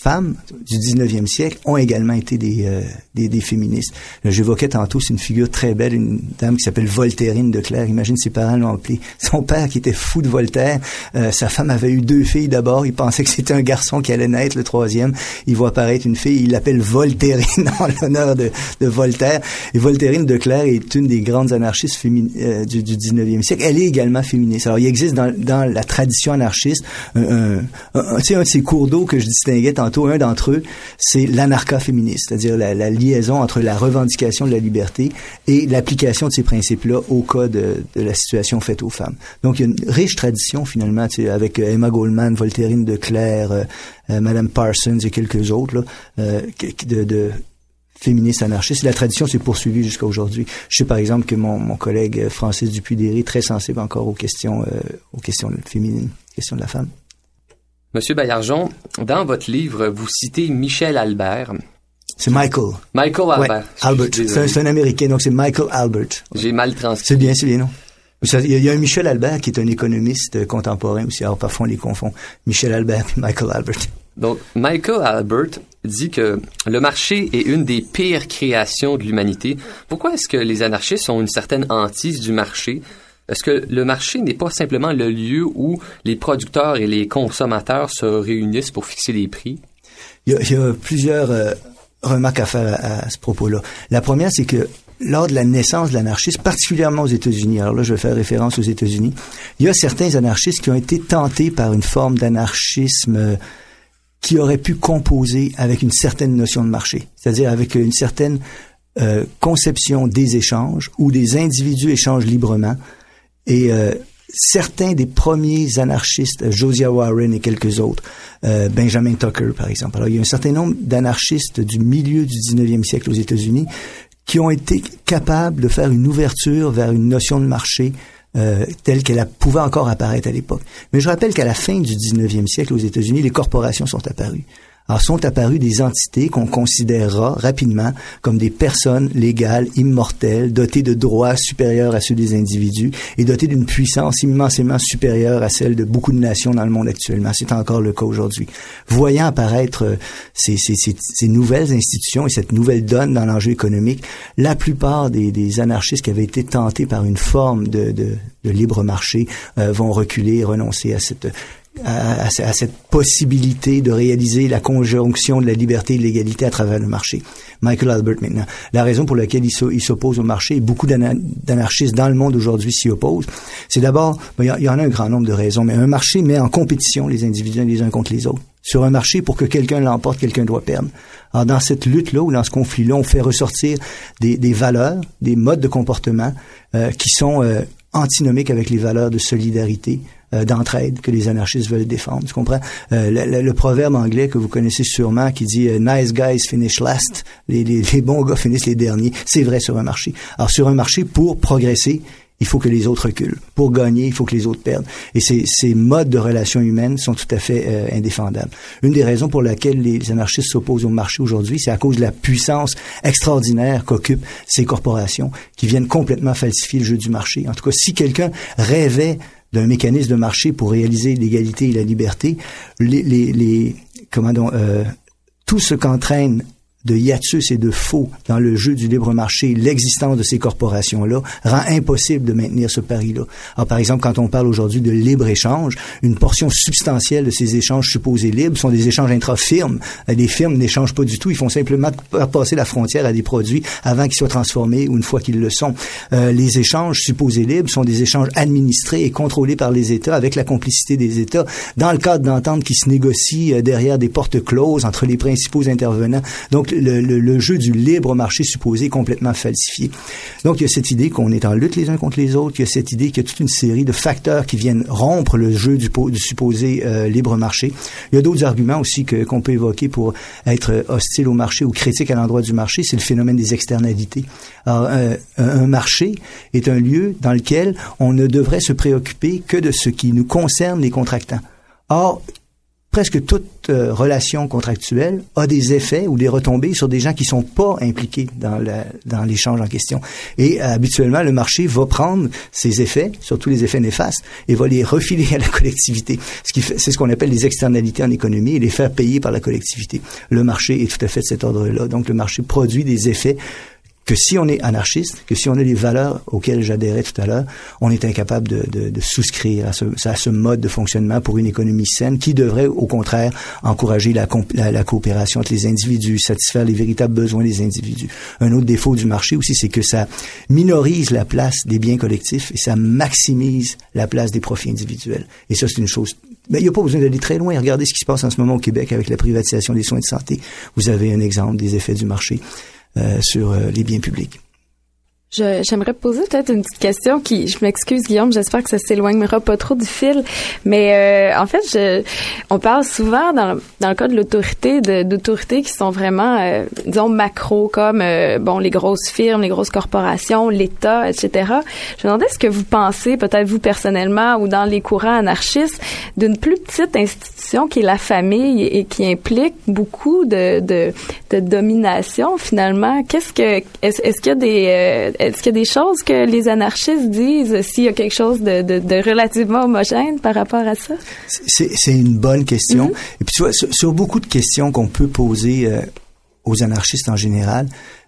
femmes du 19e siècle ont également été des féministes. J'évoquais tantôt, c'est une figure très belle, une dame qui s'appelle Voltairine de Clères. Imagine, ses parents l'ont appelé. Son père, qui était fou de Voltaire, sa femme avait eu 2 filles d'abord. Il pensait que c'était un garçon qui allait naître, le 3e. Il voit apparaître une fille, il l'appelle Voltairine en l'honneur de Voltaire. Et Voltairine de Clères est une des grandes anarchistes du 19e siècle. Elle est également féministe. Alors, il existe dans la tradition anarchiste un de ces cours d'eau que je distinguais tantôt. Un d'entre eux, c'est l'anarcha-féministe, c'est-à-dire la liaison entre la revendication de la liberté et l'application de ces principes-là au cas de la situation faite aux femmes. Donc, il y a une riche tradition, finalement, avec Emma Goldman, Voltairine de Clères, Madame Parsons et quelques autres, là, de féministes anarchistes. La tradition s'est poursuivie jusqu'à aujourd'hui. Je sais, par exemple, que mon collègue Francis Dupuy-Derry est très sensible encore aux questions féminines, questions de la femme. Monsieur Baillargeon, dans votre livre, vous citez Michel Albert. C'est Michael. Michael Albert. Ouais, Albert. C'est un Américain, donc c'est Michael Albert. J'ai mal transcrit. C'est bien, non? Il y a un Michel Albert qui est un économiste contemporain aussi. Alors parfois on les confond. Michel Albert et Michael Albert. Donc, Michael Albert dit que le marché est une des pires créations de l'humanité. Pourquoi est-ce que les anarchistes ont une certaine hantise du marché? Est-ce que le marché n'est pas simplement le lieu où les producteurs et les consommateurs se réunissent pour fixer les prix? Il y a plusieurs remarques à faire à ce propos-là. La première, c'est que lors de la naissance de l'anarchisme, particulièrement aux États-Unis, alors là, je vais faire référence aux États-Unis, il y a certains anarchistes qui ont été tentés par une forme d'anarchisme qui aurait pu composer avec une certaine notion de marché, c'est-à-dire avec une certaine conception des échanges, où des individus échangent librement. Et certains des premiers anarchistes, Josiah Warren et quelques autres, Benjamin Tucker par exemple. Alors il y a un certain nombre d'anarchistes du milieu du 19e siècle aux États-Unis qui ont été capables de faire une ouverture vers une notion de marché telle qu'elle pouvait encore apparaître à l'époque. Mais je rappelle qu'à la fin du 19e siècle aux États-Unis, les corporations sont apparues. Alors, sont apparues des entités qu'on considérera rapidement comme des personnes légales, immortelles, dotées de droits supérieurs à ceux des individus et dotées d'une puissance immensément supérieure à celle de beaucoup de nations dans le monde actuellement. C'est encore le cas aujourd'hui. Voyant apparaître ces nouvelles institutions et cette nouvelle donne dans l'enjeu économique, la plupart des anarchistes qui avaient été tentés par une forme de libre marché vont reculer et renoncer à cette possibilité de réaliser la conjonction de la liberté et de l'égalité à travers le marché. Michael Albert maintenant. La raison pour laquelle il s'oppose au marché, et beaucoup d'anarchistes dans le monde aujourd'hui s'y opposent, c'est d'abord, il y en a un grand nombre de raisons, mais un marché met en compétition les individus les uns contre les autres. Sur un marché, pour que quelqu'un l'emporte, quelqu'un doit perdre. Alors, dans cette lutte-là, ou dans ce conflit-là, on fait ressortir des valeurs, des modes de comportement qui sont antinomiques avec les valeurs de solidarité, d'entraide que les anarchistes veulent défendre. Tu comprends? Le proverbe anglais que vous connaissez sûrement qui dit « Nice guys finish last », les bons gars finissent les derniers. C'est vrai sur un marché. Alors, sur un marché, pour progresser, il faut que les autres reculent. Pour gagner, il faut que les autres perdent. Et ces modes de relations humaines sont tout à fait indéfendables. Une des raisons pour laquelle les anarchistes s'opposent au marché aujourd'hui, c'est à cause de la puissance extraordinaire qu'occupent ces corporations qui viennent complètement falsifier le jeu du marché. En tout cas, si quelqu'un rêvait d'un mécanisme de marché pour réaliser l'égalité et la liberté, tout ce qu'entraîne de hiatus et de faux dans le jeu du libre marché, l'existence de ces corporations-là rend impossible de maintenir ce pari-là. Alors, par exemple, quand on parle aujourd'hui de libre-échange, une portion substantielle de ces échanges supposés libres sont des échanges intra-firmes. Les firmes n'échangent pas du tout, ils font simplement passer la frontière à des produits avant qu'ils soient transformés ou une fois qu'ils le sont. Les échanges supposés libres sont des échanges administrés et contrôlés par les États avec la complicité des États dans le cadre d'ententes qui se négocient derrière des portes closes entre les principaux intervenants. Donc, le jeu du libre marché supposé est complètement falsifié. Donc, il y a cette idée qu'on est en lutte les uns contre les autres, il y a cette idée qu'il y a toute une série de facteurs qui viennent rompre le jeu du supposé libre marché. Il y a d'autres arguments aussi qu'on peut évoquer pour être hostile au marché ou critique à l'endroit du marché, c'est le phénomène des externalités. Alors, un marché est un lieu dans lequel on ne devrait se préoccuper que de ce qui nous concerne les contractants. Or, presque toute relation contractuelle a des effets ou des retombées sur des gens qui sont pas impliqués dans l'échange en question. Et habituellement, le marché va prendre ces effets, surtout les effets néfastes, et va les refiler à la collectivité. C'est ce qu'on appelle les externalités en économie et les faire payer par la collectivité. Le marché est tout à fait de cet ordre-là. Donc, le marché produit des effets que si on est anarchiste, que si on a les valeurs auxquelles j'adhérais tout à l'heure, on est incapable de souscrire à ce mode de fonctionnement pour une économie saine qui devrait, au contraire, encourager la coopération entre les individus, satisfaire les véritables besoins des individus. Un autre défaut du marché aussi, c'est que ça minorise la place des biens collectifs et ça maximise la place des profits individuels. Et ça, c'est une chose... Mais il n'y a pas besoin d'aller très loin. Regardez ce qui se passe en ce moment au Québec avec la privatisation des soins de santé. Vous avez un exemple des effets du marché sur les biens publics. J'aimerais poser peut-être une petite question qui, je m'excuse Guillaume, j'espère que ça s'éloignera pas trop du fil, mais en fait, on parle souvent dans le cas de l'autorité, d'autorités qui sont vraiment, disons, macro, comme bon, les grosses firmes, les grosses corporations, l'État, etc. Je me demandais ce que vous pensez, peut-être vous personnellement ou dans les courants anarchistes, d'une plus petite institution qui est la famille et qui implique beaucoup de domination finalement. Est-ce qu'il y a des choses que les anarchistes disent s'il y a quelque chose de relativement homogène par rapport à ça? C'est une bonne question. Mm-hmm. Et puis tu vois, sur beaucoup de questions qu'on peut poser aux anarchistes en général,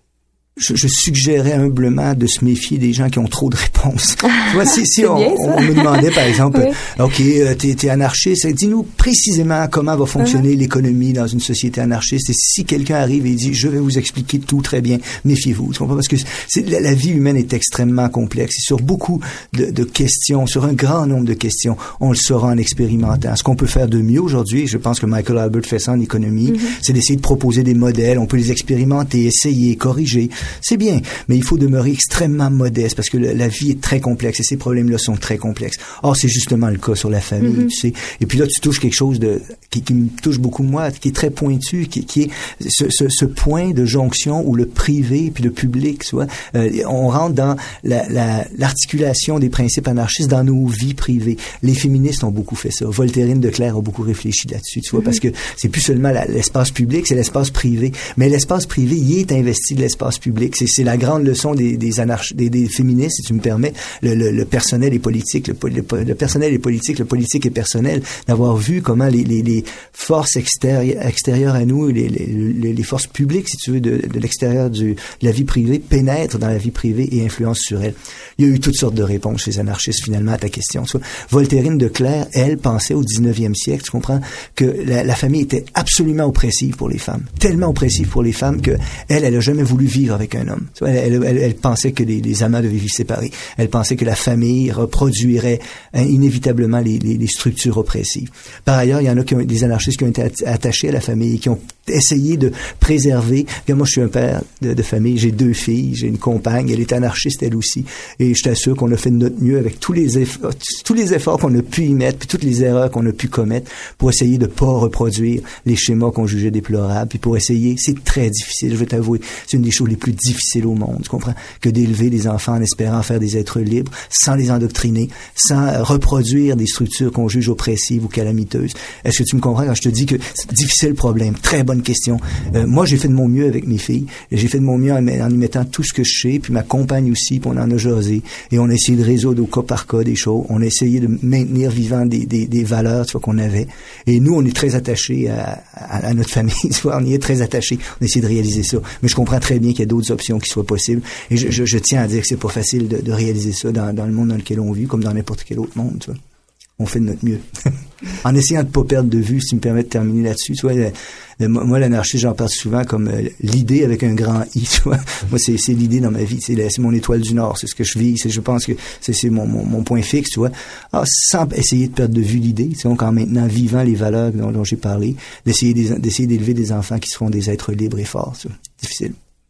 je suggérais humblement de se méfier des gens qui ont trop de réponses. Tu vois, si on me demandait, par exemple, oui. OK, t'es anarchiste, dis-nous précisément comment va fonctionner l'économie dans une société anarchiste. Et si quelqu'un arrive et dit, je vais vous expliquer tout très bien, méfiez-vous. Tu comprends? Parce que la vie humaine est extrêmement complexe. Et sur beaucoup de questions, sur un grand nombre de questions, on le saura en expérimentant. Ce qu'on peut faire de mieux aujourd'hui, je pense que Michael Albert fait ça en économie, c'est d'essayer de proposer des modèles. On peut les expérimenter, essayer, corriger. C'est bien, mais il faut demeurer extrêmement modeste parce que la vie est très complexe et ces problèmes-là sont très complexes. Or, c'est justement le cas sur la famille, tu sais. Et puis là, tu touches quelque chose qui me touche beaucoup moi, qui est très pointu, qui est ce point de jonction où le privé puis le public, tu vois, on rentre dans l'articulation des principes anarchistes dans nos vies privées. Les féministes ont beaucoup fait ça. Voltairine de Cleyre a beaucoup réfléchi là-dessus, tu vois, parce que c'est plus seulement l'espace public, c'est l'espace privé. Mais l'espace privé, il est investi de l'espace public. C'est la grande leçon des féministes, si tu me permets. Le personnel est politique, le personnel est politique, le politique est personnel. D'avoir vu comment les forces extérieures à nous, les forces publiques, si tu veux, de l'extérieur de la vie privée, pénètrent dans la vie privée et influencent sur elle. Il y a eu toutes sortes de réponses chez les anarchistes, finalement, à ta question. Tu vois, Voltairine de Cleyre, elle, pensait au 19e siècle, tu comprends, que la famille était absolument oppressive pour les femmes. Tellement oppressive pour les femmes que elle a jamais voulu vivre avec un homme. Tu vois, elle pensait que les amants devaient vivre séparés. Elle pensait que la famille reproduirait inévitablement les structures oppressives. Par ailleurs, il y en a des anarchistes qui ont été attachés à la famille, qui ont essayé de préserver. Moi, je suis un père de famille, j'ai 2 filles, j'ai une compagne, elle est anarchiste elle aussi. Et je t'assure qu'on a fait de notre mieux avec tous les efforts qu'on a pu y mettre, puis toutes les erreurs qu'on a pu commettre pour essayer de pas reproduire les schémas qu'on jugeait déplorables, puis pour essayer, c'est très difficile, je vais t'avouer, c'est une des choses les plus difficiles au monde, tu comprends, que d'élever les enfants en espérant faire des êtres libres, sans les endoctriner, sans reproduire des structures qu'on juge oppressives ou calamiteuses. Est-ce que tu me comprends quand je te dis que c'est difficile problème? Très bonne question. Moi, j'ai fait de mon mieux avec mes filles. J'ai fait de mon mieux en y mettant tout ce que je sais, puis ma compagne aussi, puis on en a jasé. Et on a essayé de résoudre au cas par cas des choses. On a essayé de maintenir vivant des valeurs, tu vois, qu'on avait. Et nous, on est très attachés à notre famille, tu vois, on y est très attachés. On essaie de réaliser ça. Mais je comprends très bien qu'il y a d'autres options qui soient possibles. Et je tiens à dire que c'est pas facile de réaliser ça dans le monde dans lequel on vit, comme dans n'importe quel autre monde, tu vois. On fait de notre mieux. En essayant de pas perdre de vue, si tu me permets de terminer là-dessus, tu vois, moi, l'anarchie, j'en parle souvent comme l'idée avec un grand I, tu vois. Moi, c'est l'idée dans ma vie, c'est mon étoile du Nord, c'est ce que je vis, je pense que c'est mon point fixe, tu vois. Sans essayer de perdre de vue l'idée, tu vois, en maintenant vivant les valeurs dont j'ai parlé, d'essayer d'élever des enfants qui seront des êtres libres et forts, tu vois. Difficile.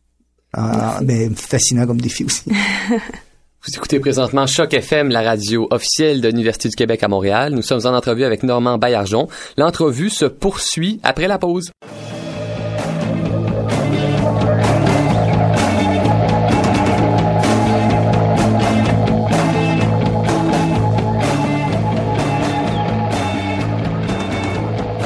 Mais fascinant comme défi aussi. Vous écoutez présentement Choc FM, la radio officielle de l'Université du Québec à Montréal. Nous sommes en entrevue avec Normand Baillargeon. L'entrevue se poursuit après la pause.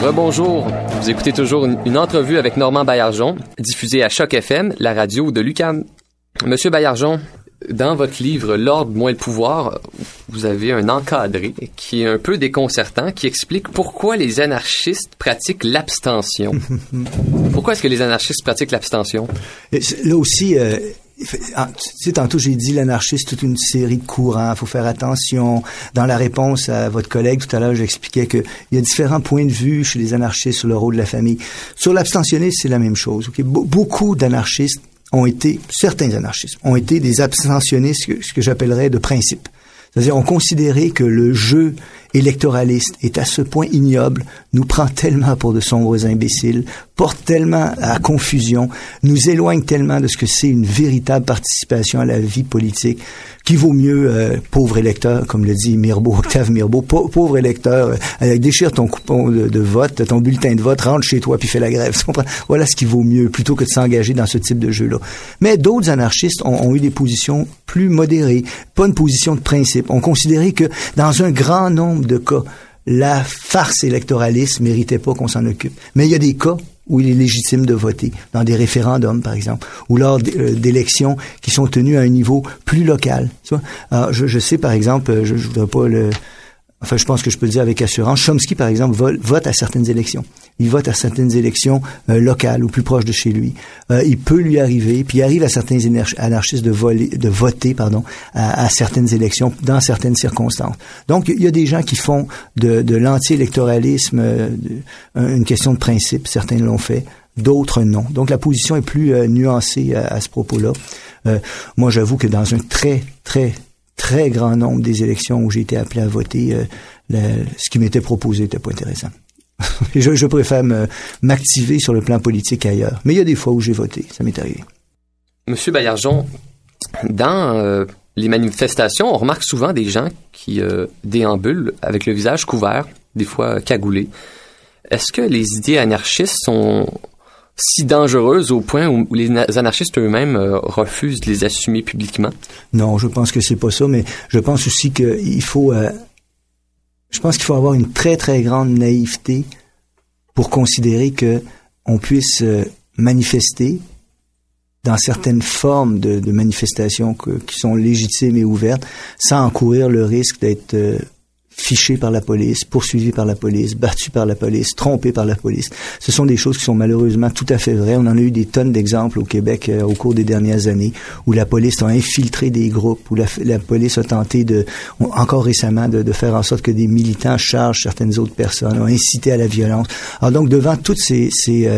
Rebonjour, vous écoutez toujours une entrevue avec Normand Baillargeon, diffusée à Choc FM, la radio de l'UQAM. Monsieur Baillargeon, dans votre livre « L'ordre moins le pouvoir », vous avez un encadré qui est un peu déconcertant, qui explique pourquoi les anarchistes pratiquent l'abstention. Pourquoi est-ce que les anarchistes pratiquent l'abstention? Là aussi... tu sais, tantôt, j'ai dit l'anarchiste, toute une série de courants, faut faire attention. Dans la réponse à votre collègue, tout à l'heure, j'expliquais qu'il y a différents points de vue chez les anarchistes sur le rôle de la famille. Sur l'abstentionnisme, c'est la même chose. Okay? Beaucoup d'anarchistes certains anarchistes ont été des abstentionnistes, ce que j'appellerais de principe. C'est-à-dire, on considérait que le jeu électoraliste est à ce point ignoble, nous prend tellement pour de sombres imbéciles, porte tellement à confusion, nous éloigne tellement de ce que c'est une véritable participation à la vie politique, qu'il vaut mieux, pauvre électeur, comme le dit Octave Mirbeau, pauvre électeur, déchire ton coupon de vote, ton bulletin de vote, rentre chez toi puis fais la grève. Voilà ce qui vaut mieux, plutôt que de s'engager dans ce type de jeu-là. Mais d'autres anarchistes ont eu des positions plus modérées, pas une position de principe. On considérait que dans un grand nombre de cas, la farce électoraliste méritait pas qu'on s'en occupe. Mais il y a des cas où il est légitime de voter, dans des référendums, par exemple, ou lors d'élections qui sont tenues à un niveau plus local. Tu vois? Alors, je sais, par exemple, je voudrais pas enfin, je pense que je peux le dire avec assurance, Chomsky, par exemple, vote à certaines élections. Il vote à certaines élections locales ou plus proches de chez lui. Il peut lui arriver, puis il arrive à certains anarchistes de voter à certaines élections dans certaines circonstances. Donc, il y a des gens qui font de l'anti-électoralisme une question de principe. Certains l'ont fait, d'autres non. Donc, la position est plus nuancée à ce propos-là. Moi, j'avoue que dans un très grand nombre des élections où j'ai été appelé à voter, ce qui m'était proposé n'était pas intéressant. Je préfère m'activer sur le plan politique ailleurs. Mais il y a des fois où j'ai voté, ça m'est arrivé. Monsieur Baillargeon, dans les manifestations, on remarque souvent des gens qui déambulent avec le visage couvert, des fois cagoulés. Est-ce que les idées anarchistes sont si dangereuses au point où les anarchistes eux-mêmes refusent de les assumer publiquement? Non, je pense que c'est pas ça, mais je pense aussi qu'il faut... je pense qu'il faut avoir une très, très grande naïveté pour considérer que on puisse manifester dans certaines formes de manifestations qui sont légitimes et ouvertes sans encourir le risque d'être fiché par la police, poursuivi par la police, battu par la police, trompé par la police. Ce sont des choses qui sont malheureusement tout à fait vraies. On en a eu des tonnes d'exemples au Québec au cours des dernières années où la police a infiltré des groupes, où la police a tenté encore récemment, de faire en sorte que des militants chargent certaines autres personnes, ont incité à la violence. Alors donc, devant toutes ces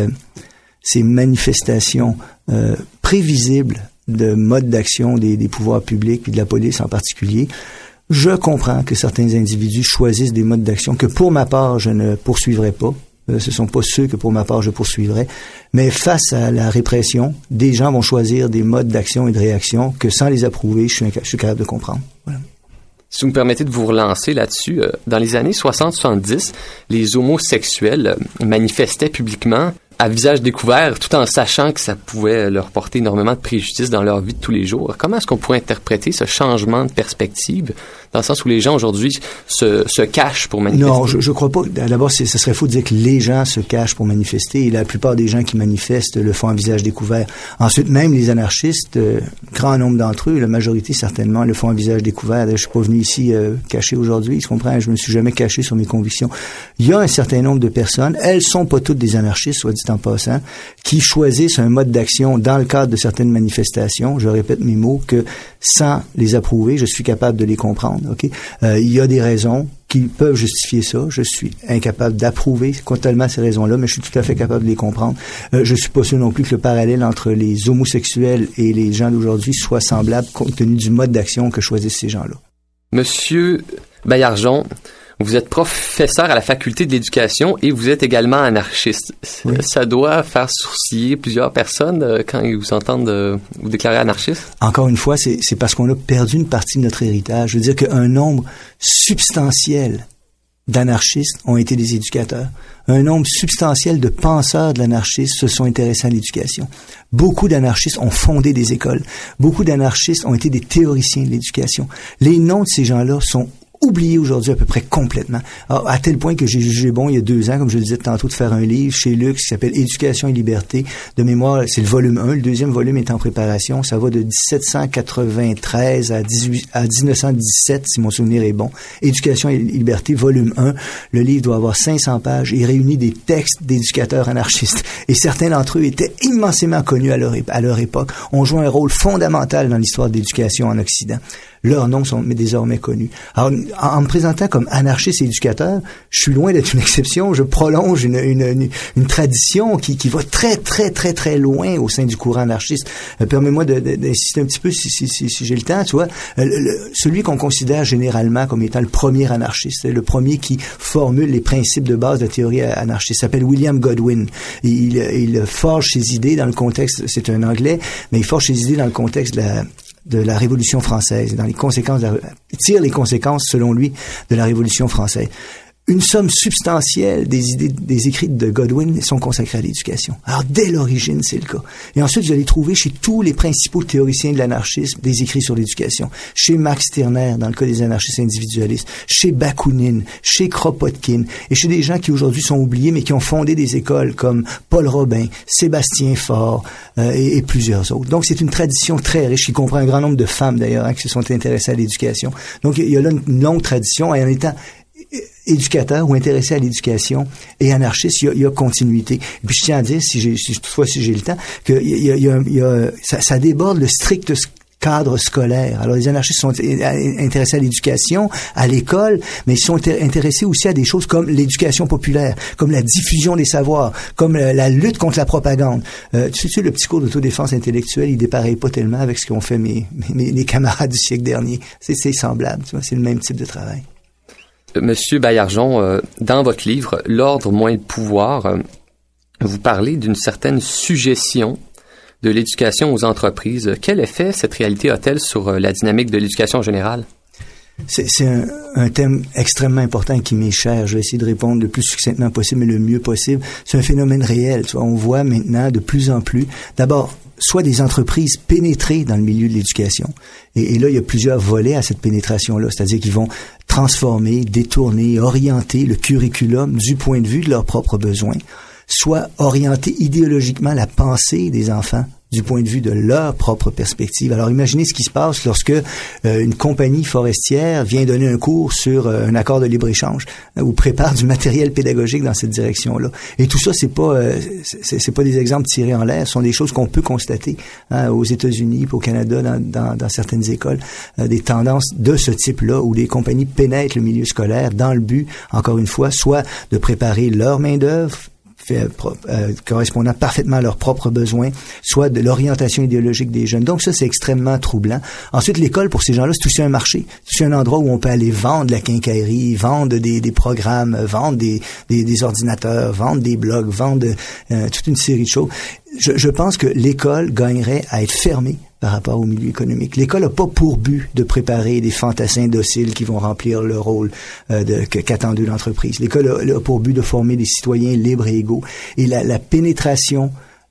manifestations prévisibles de mode d'action des pouvoirs publics et de la police en particulier, je comprends que certains individus choisissent des modes d'action que pour ma part, je ne poursuivrai pas. Ce sont pas ceux que pour ma part je poursuivrai. Mais face à la répression, des gens vont choisir des modes d'action et de réaction que sans les approuver, je suis capable de comprendre. Voilà. Si vous me permettez de vous relancer là-dessus, dans les années 60-70, les homosexuels manifestaient publiquement à visage découvert, tout en sachant que ça pouvait leur porter énormément de préjudice dans leur vie de tous les jours. Comment est-ce qu'on pourrait interpréter ce changement de perspective, dans le sens où les gens aujourd'hui se cachent pour manifester? Non, je crois pas. D'abord, ce serait faux de dire que les gens se cachent pour manifester, et la plupart des gens qui manifestent le font à visage découvert. Ensuite, même les anarchistes, grand nombre d'entre eux, la majorité certainement, le font à visage découvert. Je suis pas venu ici caché aujourd'hui, tu comprends? Je me suis jamais caché sur mes convictions. Il y a un certain nombre de personnes, elles sont pas toutes des anarchistes, soit dit en passant, qui choisissent un mode d'action dans le cadre de certaines manifestations, je répète mes mots, que sans les approuver, je suis capable de les comprendre. Okay? Il y a des raisons qui peuvent justifier ça. Je suis incapable d'approuver totalement ces raisons-là, mais je suis tout à fait capable de les comprendre. Je suis pas sûr non plus que le parallèle entre les homosexuels et les gens d'aujourd'hui soit semblable compte tenu du mode d'action que choisissent ces gens-là. Monsieur Baillargeon, vous êtes professeur à la faculté de l'éducation et vous êtes également anarchiste. Oui. Ça doit faire sourciller plusieurs personnes quand ils vous entendent vous déclarer anarchiste? Encore une fois, c'est parce qu'on a perdu une partie de notre héritage. Je veux dire qu'un nombre substantiel d'anarchistes ont été des éducateurs. Un nombre substantiel de penseurs de l'anarchisme se sont intéressés à l'éducation. Beaucoup d'anarchistes ont fondé des écoles. Beaucoup d'anarchistes ont été des théoriciens de l'éducation. Les noms de ces gens-là sont oublié aujourd'hui à peu près complètement. Alors, à tel point que j'ai jugé bon il y a 2 ans, comme je le disais tantôt, de faire un livre chez Lux qui s'appelle Éducation et liberté. De mémoire, c'est le volume 1. Le deuxième volume est en préparation. Ça va de 1793 à 1917, si mon souvenir est bon. Éducation et liberté, volume 1. Le livre doit avoir 500 pages et réunit des textes d'éducateurs anarchistes. Et certains d'entre eux étaient immensément connus à leur époque, ont joué un rôle fondamental dans l'histoire de l'éducation en Occident. Leurs noms sont désormais connus. Alors, en me présentant comme anarchiste et éducateur, je suis loin d'être une exception. Je prolonge une tradition qui va très, très, très, très loin au sein du courant anarchiste. Permets-moi d'insister un petit peu, si j'ai le temps, tu vois. Celui qu'on considère généralement comme étant le premier anarchiste, le premier qui formule les principes de base de la théorie anarchiste, s'appelle William Godwin. Il forge ses idées dans le contexte, c'est un Anglais, mais il forge ses idées dans le contexte de la Révolution française, dans les conséquences, tire les conséquences, selon lui, de la Révolution française. Une somme substantielle des écrits de Godwin sont consacrés à l'éducation. Alors, dès l'origine, c'est le cas. Et ensuite, vous allez trouver chez tous les principaux théoriciens de l'anarchisme des écrits sur l'éducation. Chez Max Stirner, dans le cas des anarchistes individualistes. Chez Bakounine, chez Kropotkin, et chez des gens qui aujourd'hui sont oubliés, mais qui ont fondé des écoles comme Paul Robin, Sébastien Faure, et plusieurs autres. Donc, c'est une tradition très riche, qui comprend un grand nombre de femmes, d'ailleurs, qui se sont intéressées à l'éducation. Donc, il y a là une longue tradition, et en étant éducateur ou intéressé à l'éducation et anarchiste, il y a continuité. Et puis je tiens à dire, si j'ai le temps, que ça déborde le strict cadre scolaire. Alors les anarchistes sont intéressés à l'éducation, à l'école, mais ils sont intéressés aussi à des choses comme l'éducation populaire, comme la diffusion des savoirs, comme la lutte contre la propagande. Tu sais, le petit cours d'autodéfense intellectuelle, il dépareille pas tellement avec ce qu'ont fait mes camarades du siècle dernier. C'est semblable, tu vois, c'est le même type de travail. Monsieur Baillargeon, dans votre livre « L'ordre moins le pouvoir », vous parlez d'une certaine suggestion de l'éducation aux entreprises. Quel effet cette réalité a-t-elle sur la dynamique de l'éducation en général? C'est un thème extrêmement important qui m'est cher. Je vais essayer de répondre le plus succinctement possible, mais le mieux possible. C'est un phénomène réel. Tu vois, on voit maintenant de plus en plus, d'abord, soit des entreprises pénétrées dans le milieu de l'éducation. Et là, il y a plusieurs volets à cette pénétration-là. C'est-à-dire qu'ils vont transformer, détourner, orienter le curriculum du point de vue de leurs propres besoins, soit orienter idéologiquement la pensée des enfants du point de vue de leur propre perspective. Alors imaginez ce qui se passe lorsque une compagnie forestière vient donner un cours sur un accord de libre-échange ou prépare du matériel pédagogique dans cette direction-là. Et tout ça, c'est pas des exemples tirés en l'air, ce sont des choses qu'on peut constater aux États-Unis, au Canada, dans certaines écoles, des tendances de ce type-là où les compagnies pénètrent le milieu scolaire dans le but, encore une fois, soit de préparer leur main-d'œuvre correspondant parfaitement à leurs propres besoins, soit de l'orientation idéologique des jeunes. Donc ça, c'est extrêmement troublant. Ensuite, l'école, pour ces gens-là, c'est aussi un marché. C'est un endroit où on peut aller vendre la quincaillerie, vendre des programmes, vendre des ordinateurs, vendre des blogs, vendre toute une série de choses. Je pense que l'école gagnerait à être fermée par rapport au milieu économique. L'école n'a pas pour but de préparer des fantassins dociles qui vont remplir le rôle qu'attend d'eux l'entreprise. L'école a pour but de former des citoyens libres et égaux. Et la pénétration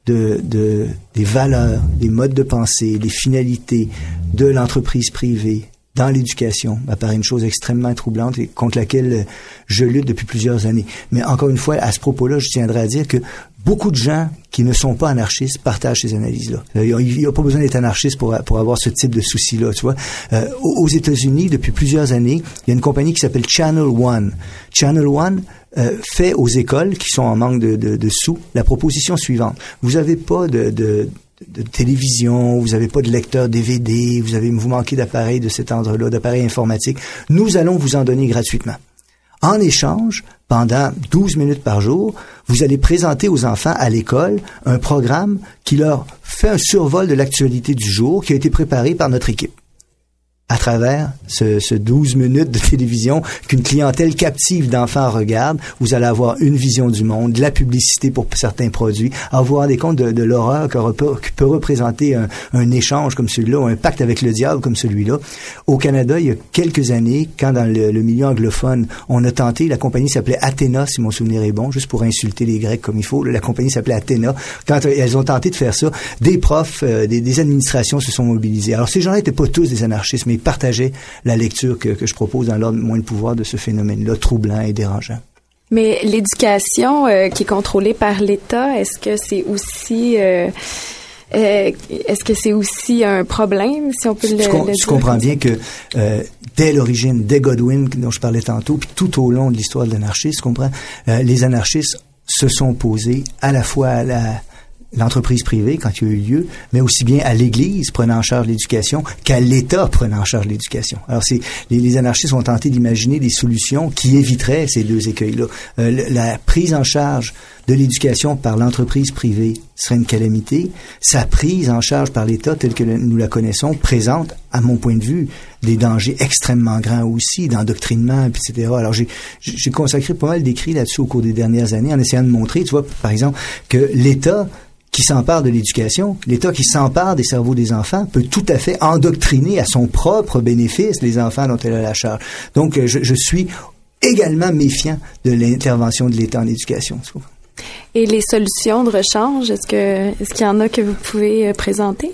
des valeurs, des modes de pensée, des finalités de l'entreprise privée dans l'éducation apparaît une chose extrêmement troublante et contre laquelle je lutte depuis plusieurs années. Mais encore une fois, à ce propos-là, je tiendrai à dire que beaucoup de gens qui ne sont pas anarchistes partagent ces analyses-là. Il n'y a pas besoin d'être anarchiste pour avoir ce type de souci-là, tu vois. Aux États-Unis, depuis plusieurs années, il y a une compagnie qui s'appelle Channel One. Channel One fait aux écoles qui sont en manque de sous la proposition suivante. Vous n'avez pas de télévision, vous n'avez pas de lecteur DVD, vous manquez d'appareils de cet ordre-là, d'appareils informatiques. Nous allons vous en donner gratuitement. En échange, pendant 12 minutes par jour, vous allez présenter aux enfants à l'école un programme qui leur fait un survol de l'actualité du jour qui a été préparé par notre équipe. À travers ce 12 minutes de télévision qu'une clientèle captive d'enfants regarde, vous allez avoir une vision du monde, de la publicité pour certains produits. Alors, vous vous rendez compte de l'horreur que peut représenter un échange comme celui-là, ou un pacte avec le diable comme celui-là. Au Canada, il y a quelques années, quand dans le milieu anglophone, on a tenté, la compagnie s'appelait Athéna, si mon souvenir est bon, juste pour insulter les Grecs comme il faut, la compagnie s'appelait Athéna. Quand elles ont tenté de faire ça, des profs, des administrations se sont mobilisées. Alors, ces gens-là n'étaient pas tous des anarchistes, mais partageaient la lecture que je propose dans l'ordre Moins de pouvoir de ce phénomène-là, troublant et dérangeant. Mais l'éducation qui est contrôlée par l'État, est-ce que c'est aussi un problème, si on peut le dire? Tu comprends bien que dès l'origine, dès Godwin, dont je parlais tantôt, puis tout au long de l'histoire de l'anarchisme, tu comprends, les anarchistes se sont opposés à la fois à l'entreprise privée quand il y a eu lieu, mais aussi bien à l'Église prenant en charge l'éducation qu'à l'État prenant en charge l'éducation. Alors les anarchistes ont tenté d'imaginer des solutions qui éviteraient ces deux écueils-là. La prise en charge de l'éducation par l'entreprise privée serait une calamité. Sa prise en charge par l'État, telle que nous la connaissons, présente, à mon point de vue, des dangers extrêmement grands aussi, d'endoctrinement, etc. Alors j'ai consacré pas mal d'écrits là-dessus au cours des dernières années en essayant de montrer, tu vois, par exemple, que l'État qui s'empare de l'éducation, l'État qui s'empare des cerveaux des enfants peut tout à fait endoctriner à son propre bénéfice les enfants dont elle a la charge. Donc, je suis également méfiant de l'intervention de l'État en éducation. Et les solutions de rechange, est-ce qu'il y en a que vous pouvez présenter?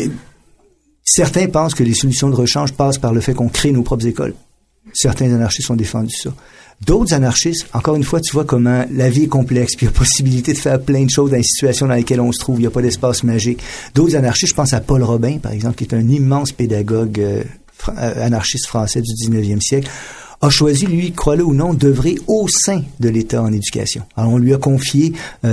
Certains pensent que les solutions de rechange passent par le fait qu'on crée nos propres écoles. Certains anarchistes ont défendu ça. D'autres anarchistes, encore une fois, tu vois comment la vie est complexe, puis il y a possibilité de faire plein de choses dans les situations dans lesquelles on se trouve, il n'y a pas d'espace magique. D'autres anarchistes, je pense à Paul Robin, par exemple, qui est un immense pédagogue anarchiste français du 19e siècle, a choisi, lui, crois-le ou non, d'œuvrer au sein de l'État en éducation. Alors, on lui a confié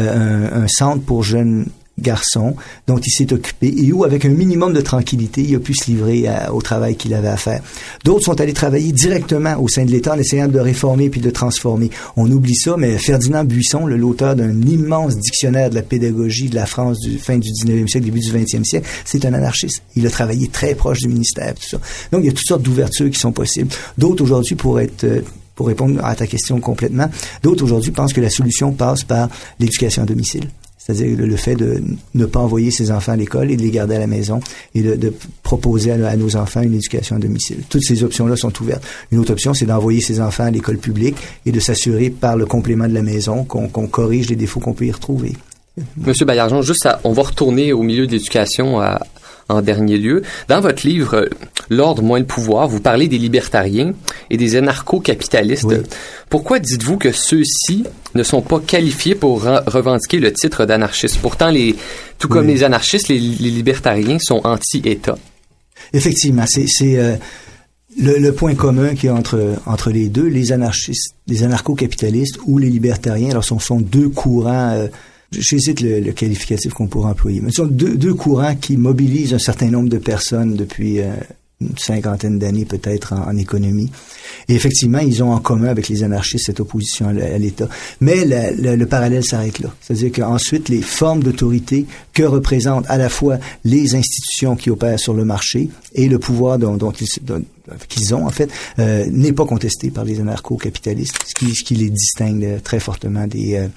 un centre pour jeunes garçon dont il s'est occupé et où, avec un minimum de tranquillité, il a pu se livrer au travail qu'il avait à faire. D'autres sont allés travailler directement au sein de l'État en essayant de le réformer puis de le transformer. On oublie ça, mais Ferdinand Buisson, l'auteur d'un immense dictionnaire de la pédagogie de la France du fin du 19e siècle, début du 20e siècle, c'est un anarchiste. Il a travaillé très proche du ministère, tout ça. Donc, il y a toutes sortes d'ouvertures qui sont possibles. D'autres, aujourd'hui, pour répondre à ta question complètement, d'autres, aujourd'hui, pensent que la solution passe par l'éducation à domicile. C'est-à-dire le fait de ne pas envoyer ses enfants à l'école et de les garder à la maison et de proposer à nos enfants une éducation à domicile. Toutes ces options-là sont ouvertes. Une autre option, c'est d'envoyer ses enfants à l'école publique et de s'assurer par le complément de la maison qu'on corrige les défauts qu'on peut y retrouver. Monsieur Baillargeon, on va retourner au milieu de l'éducation en dernier lieu. Dans votre livre « L'ordre, moins le pouvoir », vous parlez des libertariens et des anarcho-capitalistes. Oui. Pourquoi dites-vous que ceux-ci ne sont pas qualifiés pour revendiquer le titre d'anarchiste? Pourtant, tout comme les anarchistes, les libertariens sont anti-État. Effectivement, c'est le point commun qu'il y a entre les deux, les anarchistes, les anarcho-capitalistes ou les libertariens. Alors, ce sont deux courants... J'hésite le qualificatif qu'on pourrait employer. Mais ce sont deux courants qui mobilisent un certain nombre de personnes depuis une cinquantaine d'années peut-être en économie. Et effectivement, ils ont en commun avec les anarchistes cette opposition à l'État. Mais le parallèle s'arrête là. C'est-à-dire qu'ensuite, les formes d'autorité que représentent à la fois les institutions qui opèrent sur le marché et le pouvoir qu'ils ont, en fait, n'est pas contesté par les anarcho-capitalistes, ce qui les distingue très fortement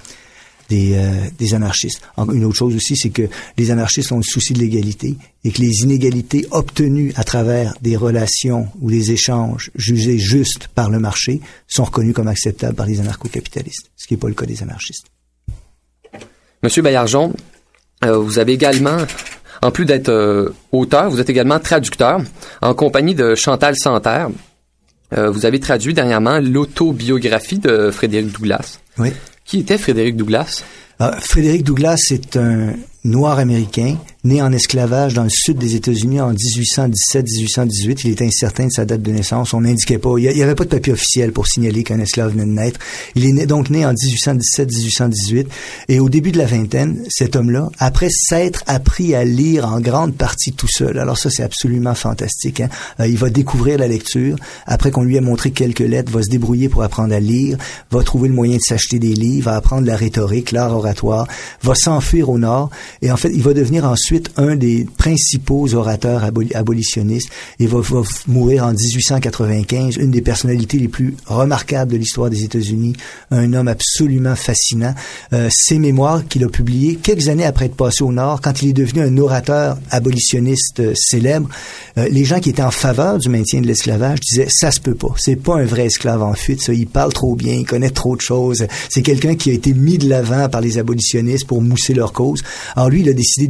des anarchistes. Une autre chose aussi, c'est que les anarchistes ont le souci de l'égalité et que les inégalités obtenues à travers des relations ou des échanges jugés justes par le marché sont reconnues comme acceptables par les anarcho-capitalistes, ce qui n'est pas le cas des anarchistes. Monsieur Baillargeon, vous avez également, en plus d'être auteur, vous êtes également traducteur en compagnie de Chantal Santerre. Vous avez traduit dernièrement l'autobiographie de Frédéric Douglass. Oui. Qui était Frédéric Douglass? Frédéric Douglass, c'est un noir américain né en esclavage dans le sud des États-Unis en 1817-1818. Il était incertain de sa date de naissance. On n'indiquait pas. Il n'y avait pas de papier officiel pour signaler qu'un esclave venait de naître. Il est donc né en 1817-1818. Et au début de la vingtaine, cet homme-là, après s'être appris à lire en grande partie tout seul, alors ça, c'est absolument fantastique, hein? Il va découvrir la lecture. Après qu'on lui ait montré quelques lettres, va se débrouiller pour apprendre à lire, va trouver le moyen de s'acheter des livres, va apprendre la rhétorique, l'art oratoire, va s'enfuir au nord. Et en fait, il va devenir ensuite un des principaux orateurs abolitionnistes et va mourir en 1895, une des personnalités les plus remarquables de l'histoire des États-Unis, un homme absolument fascinant. Ses mémoires qu'il a publiées quelques années après être passé au Nord, quand il est devenu un orateur abolitionniste célèbre, les gens qui étaient en faveur du maintien de l'esclavage disaient « ça se peut pas, c'est pas un vrai esclave en fuite, ça, il parle trop bien, il connaît trop de choses, c'est quelqu'un qui a été mis de l'avant par les abolitionnistes pour mousser leur cause ». Alors lui, il a décidé d'écrire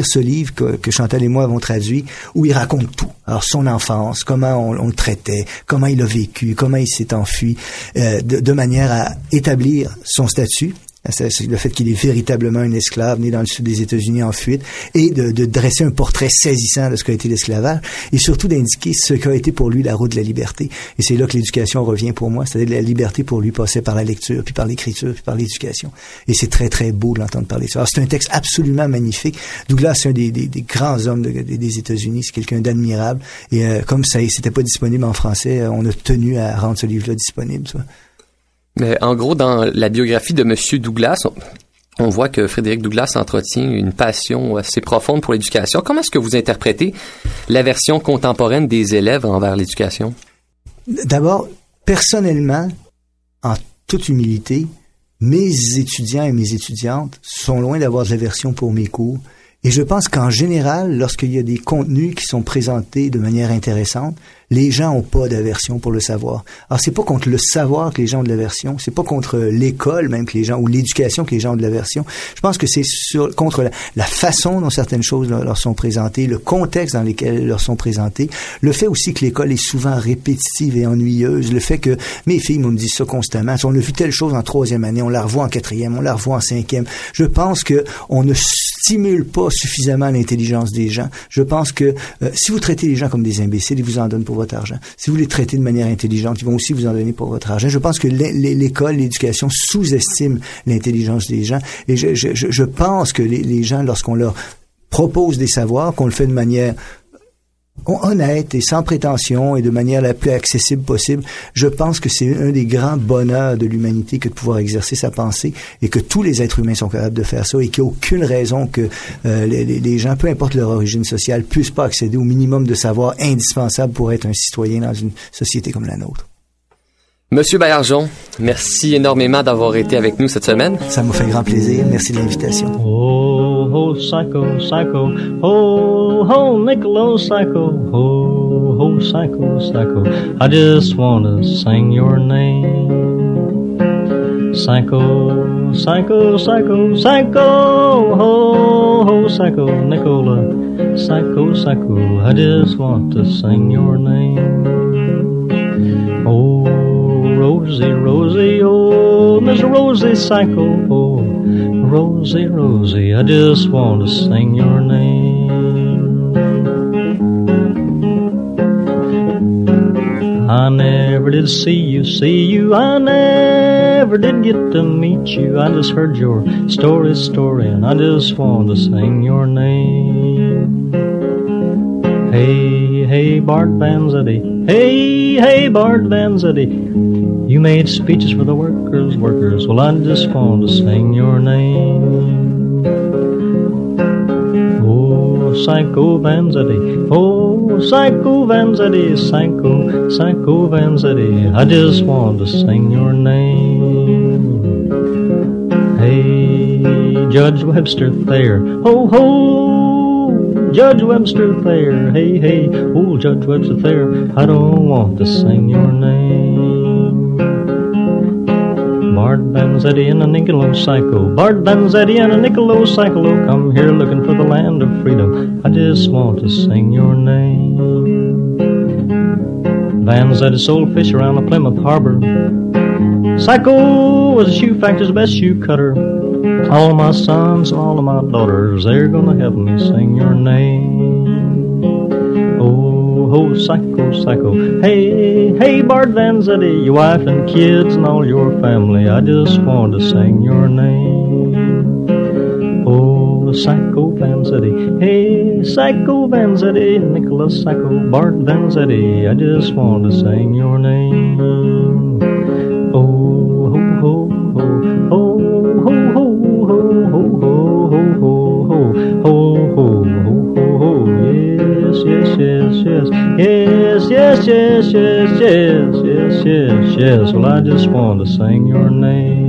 ce livre que Chantal et moi avons traduit, où il raconte tout. Alors, son enfance, comment on le traitait, comment il a vécu, comment il s'est enfui, de manière à établir son statut. C'est le fait qu'il est véritablement un esclave né dans le sud des États-Unis en fuite, et de dresser un portrait saisissant de ce qu'a été l'esclavage, et surtout d'indiquer ce qu'a été pour lui la route de la liberté. Et c'est là que l'éducation revient pour moi, c'est-à-dire la liberté pour lui passait par la lecture, puis par l'écriture, puis par l'éducation. Et c'est très, très beau de l'entendre parler de ça. Alors, c'est un texte absolument magnifique. Douglas, c'est un des grands hommes des États-Unis, c'est quelqu'un d'admirable, et comme ça c'était pas disponible en français, on a tenu à rendre ce livre-là disponible, ça. Mais en gros, dans la biographie de Monsieur Douglas, on voit que Frédéric Douglass entretient une passion assez profonde pour l'éducation. Comment est-ce que vous interprétez la version contemporaine des élèves envers l'éducation? D'abord, personnellement, en toute humilité, mes étudiants et mes étudiantes sont loin d'avoir de l'aversion pour mes cours. Et je pense qu'en général, lorsqu'il y a des contenus qui sont présentés de manière intéressante, les gens ont pas d'aversion pour le savoir. Alors, c'est pas contre le savoir que les gens ont de l'aversion, c'est pas contre l'école même que les gens, ou l'éducation que les gens ont de l'aversion. Je pense que c'est contre la façon dont certaines choses leur sont présentées, le contexte dans lequel elles leur sont présentées, le fait aussi que l'école est souvent répétitive et ennuyeuse, le fait que mes filles me disent ça constamment. On a vu telle chose en 3e année, on la revoit en 4e, on la revoit en 5e. Je pense que on ne stimule pas suffisamment l'intelligence des gens. Je pense que si vous traitez les gens comme des imbéciles, ils vous en donnent pour votre argent. Si vous les traitez de manière intelligente, ils vont aussi vous en donner pour votre argent. Je pense que l'école, l'éducation sous-estime l'intelligence des gens. Et je pense que les gens, lorsqu'on leur propose des savoirs, qu'on le fait de manière honnête et sans prétention et de manière la plus accessible possible, je pense que c'est un des grands bonheurs de l'humanité que de pouvoir exercer sa pensée, et que tous les êtres humains sont capables de faire ça, et qu'il n'y a aucune raison que les gens, peu importe leur origine sociale, puissent pas accéder au minimum de savoir indispensable pour être un citoyen dans une société comme la nôtre. Monsieur Baillargeon, merci énormément d'avoir été avec nous cette semaine. Ça m'a fait grand plaisir. Merci de l'invitation. Oh, oh, psycho, psycho. Oh, oh, Niccolo, psycho. Oh, oh, psycho, psycho. I just want to sing your name. Psycho, psycho, psycho, psycho. Oh, oh, psycho, Nicola. Psycho, psycho. I just want to sing your name. Oh, Rosie, Rosie, oh, Miss Rosie Psycho, oh, Rosie, Rosie, I just want to sing your name. I never did see you, I never did get to meet you, I just heard your story, and I just want to sing your name. Hey, hey, Bart Vanzetti, hey, hey, Bart Vanzetti, you made speeches for the workers, well, I just want to sing your name. Oh, Psycho Vanzetti, oh, Psycho Vanzetti, Psycho Vanzetti, I just want to sing your name. Hey, Judge Webster Thayer, ho, ho, Judge Webster Thayer, hey, hey, oh, Judge Webster Thayer, I don't want to sing your name. Bart Vanzetti and a Niccolo Psycho, Bart Vanzetti and a Niccolo Psycho, come here looking for the land of freedom, I just want to sing your name. Vanzetti sold fish around the Plymouth Harbor, Psycho was a shoe factor's best shoe cutter. All my sons, all of my daughters, they're gonna help me sing your name. Oh, oh, Psycho, Psycho. Hey, hey, Bart Vanzetti, your wife and kids and all your family, I just want to sing your name. Oh, Psycho Vanzetti. Hey, Psycho Vanzetti, Nicholas Psycho, Bart Vanzetti, I just want to sing your name. Oh, ho, ho, ho, ho, ho, ho, ho, ho, ho, ho, ho, ho, ho, ho, yes, yes, yes, yes, yes, yes, yes, yes, yes, yes, yes, yes, well, I just want to sing your name.